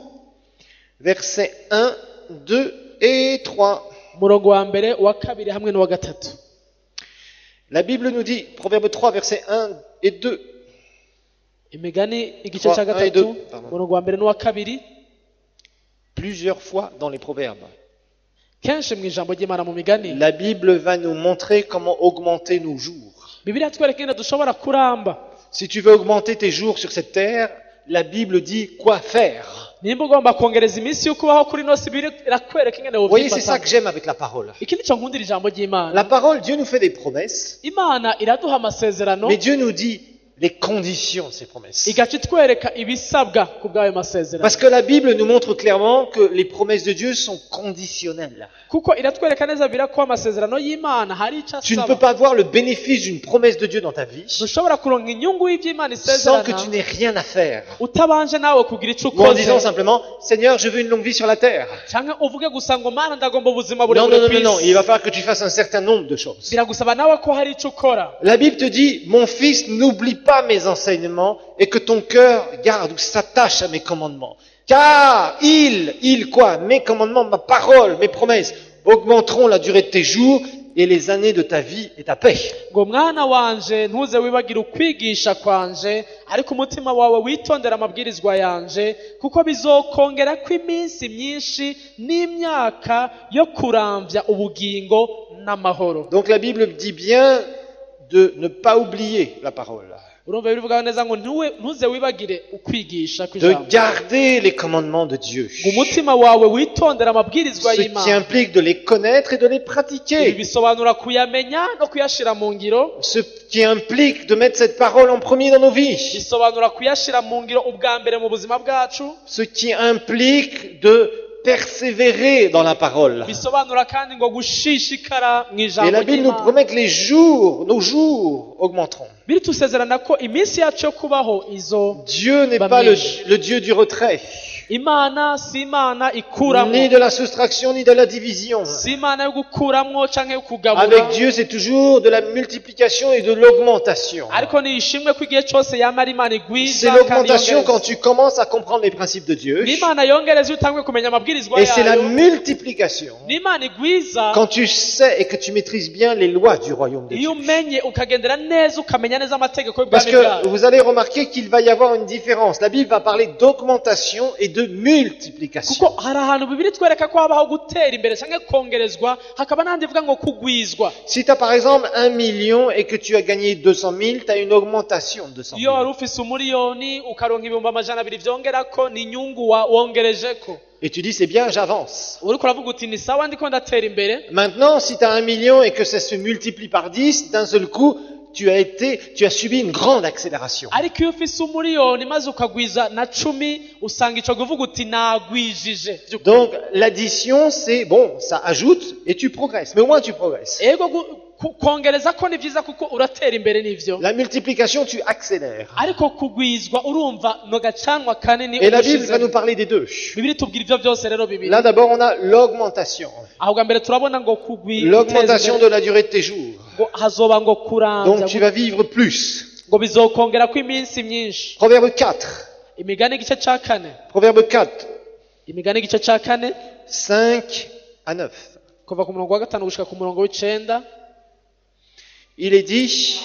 Versets un, deux et trois. umurongo wa mbere uwa kabiri hamwe n'uwa gatatu La Bible nous dit, Proverbe trois, versets un et deux. imigani igice Trois, cya un et gatatu deux, pardon. umurongo wa mbere n'uwa kabiri Plusieurs fois dans les proverbes. kenshi mu ijambo ry'imana mu migani La Bible va nous montrer comment augmenter nos jours. bibiliya twereka ingene dushobora kuramba Si tu veux augmenter tes jours sur cette terre, la Bible dit quoi faire. nimba ugomba kongereza iminsi yo kubaho kuri ino si bibiliya irakwereka ingene Vous voyez, c'est ça wovyifata que j'aime avec la parole. iki nico nkundira ijambo ry'imana La parole, Dieu nous fait des promesses, imana iraduha amasezerano mais Dieu nous dit les conditions de ces promesses. igaca itwereka ibisabwa ku bw'ayo masezerano Parce que la Bible nous montre clairement que les promesses de Dieu sont conditionnelles. kuko iratwereka neza bira ko amasezerano y'imana hari icyo Tu ne peux asaba pas avoir le bénéfice d'une promesse de Dieu dans ta vie ntushobora kuronka inyungu y'iby'imana sans que tu isezerana n'aies rien à faire. utabanje nawe kugira icyo Ou en disant ukoze simplement, Seigneur, je veux une longue vie sur la terre. cyangwa uvuge gusa ngo mana ndagomba ubuzima Non, non, burebure non, ku non, non, il isi va falloir que tu fasses un certain nombre de choses. biragusaba nawe ko hari icyo ukora La Bible te dit, mon fils, n'oublie pas mes enseignements et que ton cœur garde ou s'attache à mes commandements. Car il, il quoi? Mes commandements, ma parole, mes promesses augmenteront la durée de tes jours et les années de ta vie et ta paix. ngo mwana wanje ntuze wibagire ukwigisha kwanje ariko umutima wawe witondera amabwirizwa yanje kuko bizokongera ko iminsi myinshi n'imyaka yo kurambya ubugingo n'amahoro Donc la Bible dit bien de ne pas oublier la parole, urumva bivuga neza ngo ntuwe ntuze wibagire ukwigisha de kw'ijambo garder les commandements de Dieu, ngo umutima wawe witondera amabwirizwa ce qui y'Imana. implique de les connaître et de les Ibi pratiquer, bisobanura kuyamenya no kuyashira mu ngiro, ce qui implique de mettre cette parole en premier dans nos vies, bisobanura kuyashira mu ngiro ubwa mbere mu buzima bwacu, ce qui implique de persévérer dans la parole. bisobanura kandi ngo gushishikara mu Et ijambo la Bible nous ry'Imana. promet que les jours, nos jours augmenteront. Birituzezerana ko iminsi yacu yo kubaho izo Dieu n'est Bah, pas le, mais- le Dieu du retrait, Imana si Imana ikuramo, ni de la soustraction, ni de la division. si Imana yo gukuramo canke yo kugabura, Avec Dieu, c'est toujours de la multiplication et de l'augmentation. ariko nishimwe ko igihe cyose yama ari Imana igwiza C'est kandi l'augmentation yongereza. quand tu commences à comprendre les principes de Dieu. N'Imana yongereza iyo utanguye kumenya amabwirizwa Et c'est la yayo, multiplication n'Imana igwiza quand tu sais et que tu maîtrises bien les lois du royaume de Dieu. iyo umenye ukagendera neza ukamenya neza amategeko Parce y'ubwami que bwayo. vous allez remarquer qu'il va y avoir une différence. La Bible va parler d'augmentation et de multiplication. kuko hari ahantu bibiri twereka ko habaho gutera imbere cyangwa kongerezwa, hakaba n'ahandi ivuga ngo kugwizwa. Si tu as par exemple un million et que tu as gagné deux cent mille, tu as une augmentation de deux cent iyo wari mille. ufise umuriyoni ukaronka ibihumbi amajana abiri vyongerako, ni inyungu wa- wongerejeko. Et tu dis, c'est bien, j'avance. uriko uravuga uti ni sawa ndiko ndatera imbere. Maintenant, si tu as un million et que ça se multiplie par dix, d'un seul coup, tu as été, tu as subi une grande accélération. ariko iyo ufise umuriyoni maze ukagwiza na cumi, usanga ico kuvuga uti nagwijije vy'ukuri. Donc, l'addition, c'est, bon, ça ajoute et tu progresses. Mais au moins, tu progresses. ego gu- ku- kongereza ko ni vyiza kuko uratera imbere n'ivyo, La multiplication, tu accélères. ariko kugwizwa urumva no gacanwa kanini Et la Bible va umushize. nous parler des deux. bibiri tubwira ivyo vyose rero bibiri. Là, d'abord, on a l'augmentation. aho bwa mbere turabona ngo kugwi L'augmentation guteza de la durée de tes jours. imbere, ngo hazoba ngo kuranza, Donc, tu vas vivre plus. ngo bizokongera ko iminsi myinshi. Proverbe quatre. Imigani igice ca kane, Proverbe quatre, imigani igice ca kane cinq à neuf. kuva ku murongo wa gatanu gushika ku murongo w'icenda. Il est dit,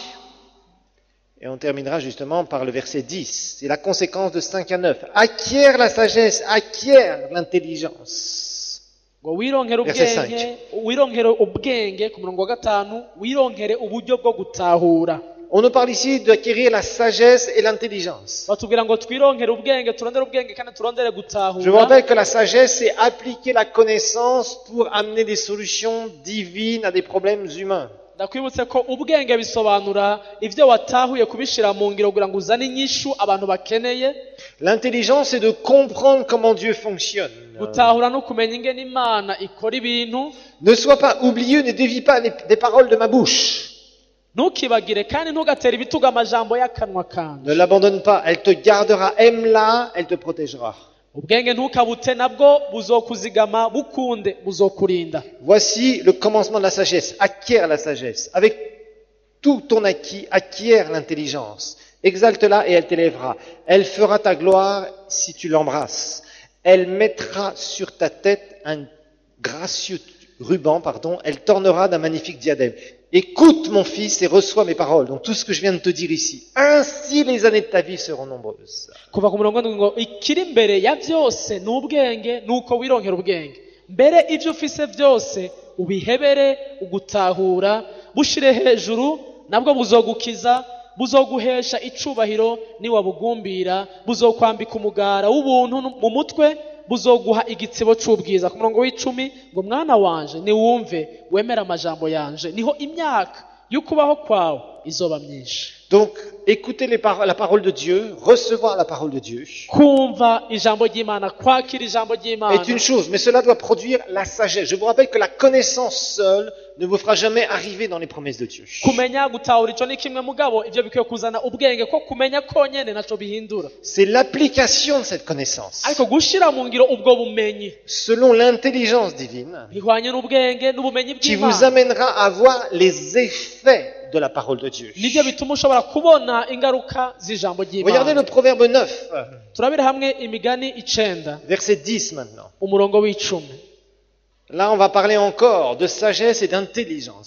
et on terminera justement par le verset dix, c'est la conséquence de cinq à neuf. Acquiert la sagesse, acquiert l'intelligence. ngo wironkere Verset ubwenge, wironkere ubwenge ku murongo wa gatanu, wironkere uburyo bwo gutahura. On nous parle ici d'acquérir la sagesse et l'intelligence. batubwira ngo twironkere ubwenge, turondere ubwenge kandi turondere Je vous gutahura. rappelle que la sagesse, c'est appliquer la connaissance pour amener des solutions divines à des problèmes humains. ndakwibutse ko ubwenge bisobanura ivyo watahuye kubishira mu ngiro kugira ngo uzane inyishu abantu bakeneye. L'intelligence, c'est de comprendre comment Dieu fonctionne. gutahura no kumenya ingene Imana ikora ibintu. Ne sois pas oublieux, ne dévie pas les- des paroles de ma bouche. ntukibagire kandi ntugatere ibitugu amajambo y'akanwa Ne kanje. l'abandonne pas, elle te gardera, aime-la, elle te protégera. ubwenge ntukabute, nabwo buzokuzigama, bukunde buzokurinda. Voici le commencement de la sagesse. Acquiert la sagesse. Avec tout ton acquis, acquiert l'intelligence. Exalte-la et elle t'élèvera. Elle fera ta gloire si tu l'embrasses. Elle mettra sur ta tête un gracieux ruban, pardon. Elle t'ornera d'un magnifique diadème. Écoute mon fils et reçois mes paroles. Donc tout ce que je viens de te dire ici. Ainsi les années de ta vie seront nombreuses. kuva ku murongo ngo ikiri imbere ya byose ni ubwenge, nuko wironkera ubwenge. mbere ibyo ufise byose ubihebere, ugutahura bushire hejuru, nabwo buzogukiza, buzoguhesha icubahiro niwabugumbira, buzokwambika umugara w'ubuntu mu mutwe, buzoguha igitsibo c'ubwiza. ku murongo w'icumi ngo mwana wanje niwumve wemera amajambo yanje, niho imyaka y'ukubaho kwawe izoba myinshi. Donc écouter les par- la parole de Dieu, recevoir la parole de Dieu kumva ijambo ry'Imana, kwakira ijambo ry'Imana est une chose, mais cela doit produire la sagesse. Je vous rappelle que la connaissance seule ne vous fera jamais arriver dans les promesses de Dieu. kumenya gutahura ico ni kimwe mugabo ivyo bikwiye kuzana ubwenge, ko kumenya konyene naco bihindura, C'est l'application de cette connaissance, ariko gushira mu ngiro ubwo bumenyi selon l'intelligence divine, bihwanye n'ubwenge n'ubumenyi qui vous bw'Imana, amènera à voir les effets de la parole de Dieu. nivyo bituma ushobora kubona ingaruka z'ijambo Regardez le ry'Imana. proverbe neuf, turabire hamwe imigani icenda verset dix maintenant. umurongo w'icumi. Là, on va parler encore de sagesse et d'intelligence.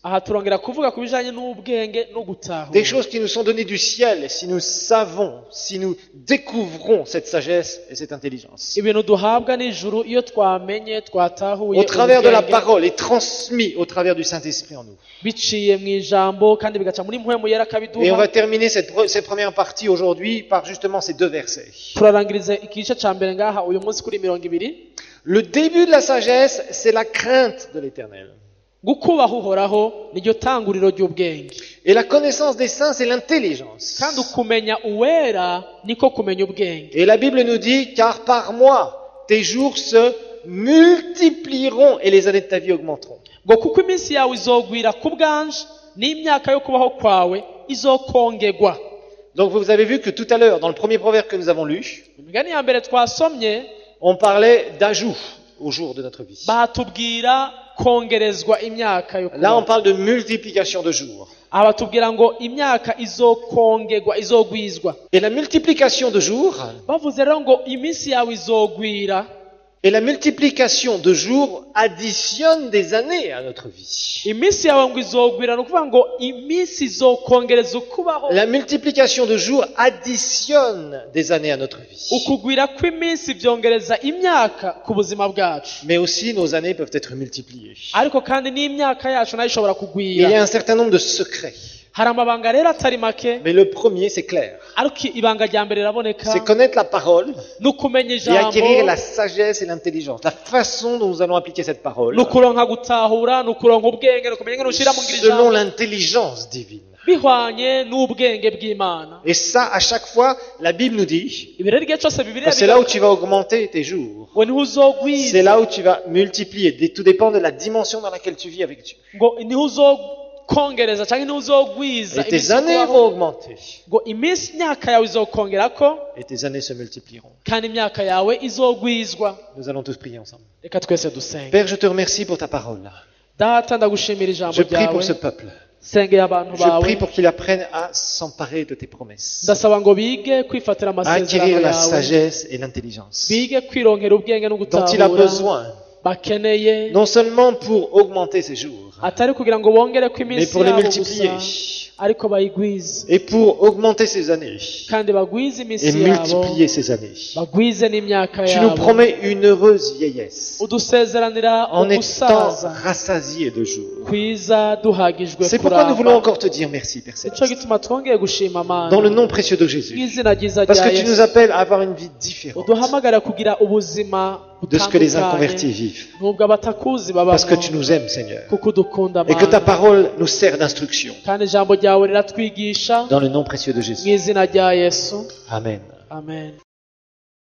aha turongera kuvuga ku bijanye n'ubwenge no Des gutahura choses qui nous sont données du ciel si nous savons, si nous découvrons cette sagesse et cette intelligence. ibintu duhabwa n'ijuru iyo twamenye twatahuye Au travers de la ubwenge parole et transmis au travers du Saint-Esprit en nous. biciye mu ijambo kandi bigaca muri mpwemu yera Et on akabiduha. va terminer cette, pre- cette première partie aujourd'hui par justement ces deux versets. turarangiriza igice ca mbere ngaha uyu munsi kuri mirongo ibiri. Le début de la sagesse, c'est la crainte de l'Éternel. gukubaha uhoraho niryo tanguriro ry'ubwenge Et la connaissance des saints, c'est l'intelligence. kandi ukumenya uwera niko kumenya ubwenge. Et la Bible nous dit, car par moi, tes jours se multiplieront et les années de ta vie augmenteront. ngo kuko iminsi yawe izogwira ku bwanje n'imyaka yo kubaho kwawe izokongegwa. Donc vous avez vu que tout à l'heure, dans le premier proverbe que nous avons lu, imigani ya mbere twasomye on parlait d'ajout au jour de notre vie. batubwira kongerezwa imyaka yo Là, on kubaho. parle de multiplication de jours. aha batubwira ngo imyaka izokongegwa izogwizwa. Et la multiplication de jours, bavuze rero ngo iminsi yawe izogwira. et la multiplication de jours additionne des années à notre vie. iminsi yawe ngo izogwira ni ukuvuga ngo iminsi izokongereza ukubaho. La multiplication de jours additionne des années à notre vie. ukugwira kw'iminsi byongereza imyaka ku buzima bwacu, Mais aussi, nos années peuvent être multipliées. ariko kandi n'imyaka yacu nayo ishobora Il y kugwira. a un certain nombre de secrets. hari amabanga rero atari make, Mais le premier, c'est clair. ariko ibanga rya mbere riraboneka C'est connaître la parole ni ukumenya et ijambo, acquérir la sagesse et l'intelligence. La façon dont nous allons appliquer cette parole ni ukuronka gutahura, ni ukuronka ubwenge, ni ukumenya ngo nushira mu ngiro selon ijambo l'intelligence divine. bihwanye n'ubwenge bw'Imana. Et ça, à chaque fois, la Bible nous dit ibi rero igihe cyose Bibiliya que c'est là où tu vas augmenter tes jours. ngo niho uzogwiza, C'est là où tu vas multiplier. Tout dépend de la dimension dans laquelle tu vis avec Dieu. ngo niho uzokongereza cyangwa niho uzogwiza Et tes iminsi années ukubaho. vont augmenter. ngo iminsi imyaka yawe izokongerako Et tes années se multiplieront. kandi imyaka yawe izogwizwa. Nous allons tous prier ensemble. reka twese dusenge. Père, je te remercie pour ta parole. data ndagushimira ijambo Je prie pour ryawe, ce peuple. sengeye abantu Je bawe, prie pour qu'il apprenne à s'emparer de tes promesses. ndasaba ngo bige kwifatira À amasezerano acquérir la yawe, sagesse et l'intelligence bige kwironkera ubwenge no dont il a gutahura besoin. bakeneye, Non seulement pour augmenter ses jours, atari kugira ngo bongere ko mais iminsi pour les yabo multiplier. gusa, ariko bayigwize Et pour augmenter ses années. kandi bagwize Et iminsi yabo, multiplier ses années. bagwize n'imyaka Tu nous yabo. promets une heureuse vieillesse. udusezeranira En étant ugusaza rassasié de jours. kwiza duhagijwe C'est pourquoi nous voulons kuramba. encore te dire merci, Père nico Céleste. gituma twongeye gushima Mana Dans le nom précieux de Jésus. mw'izina ryiza Parce rya que tu nous Yesu, appelles à avoir une vie différente uduhamagara kugira ubuzima de ce que les butandukanye inconvertis vivent. nubwo abatakuzi Parce que babamo, tu nous aimes, Seigneur. kuko udukunda Et que ta Mana, parole nous sert d'instruction. kandi ijambo ryawe riratwigisha Dans le nom précieux de Jésus. mw'izina rya Yesu, Amen. amen.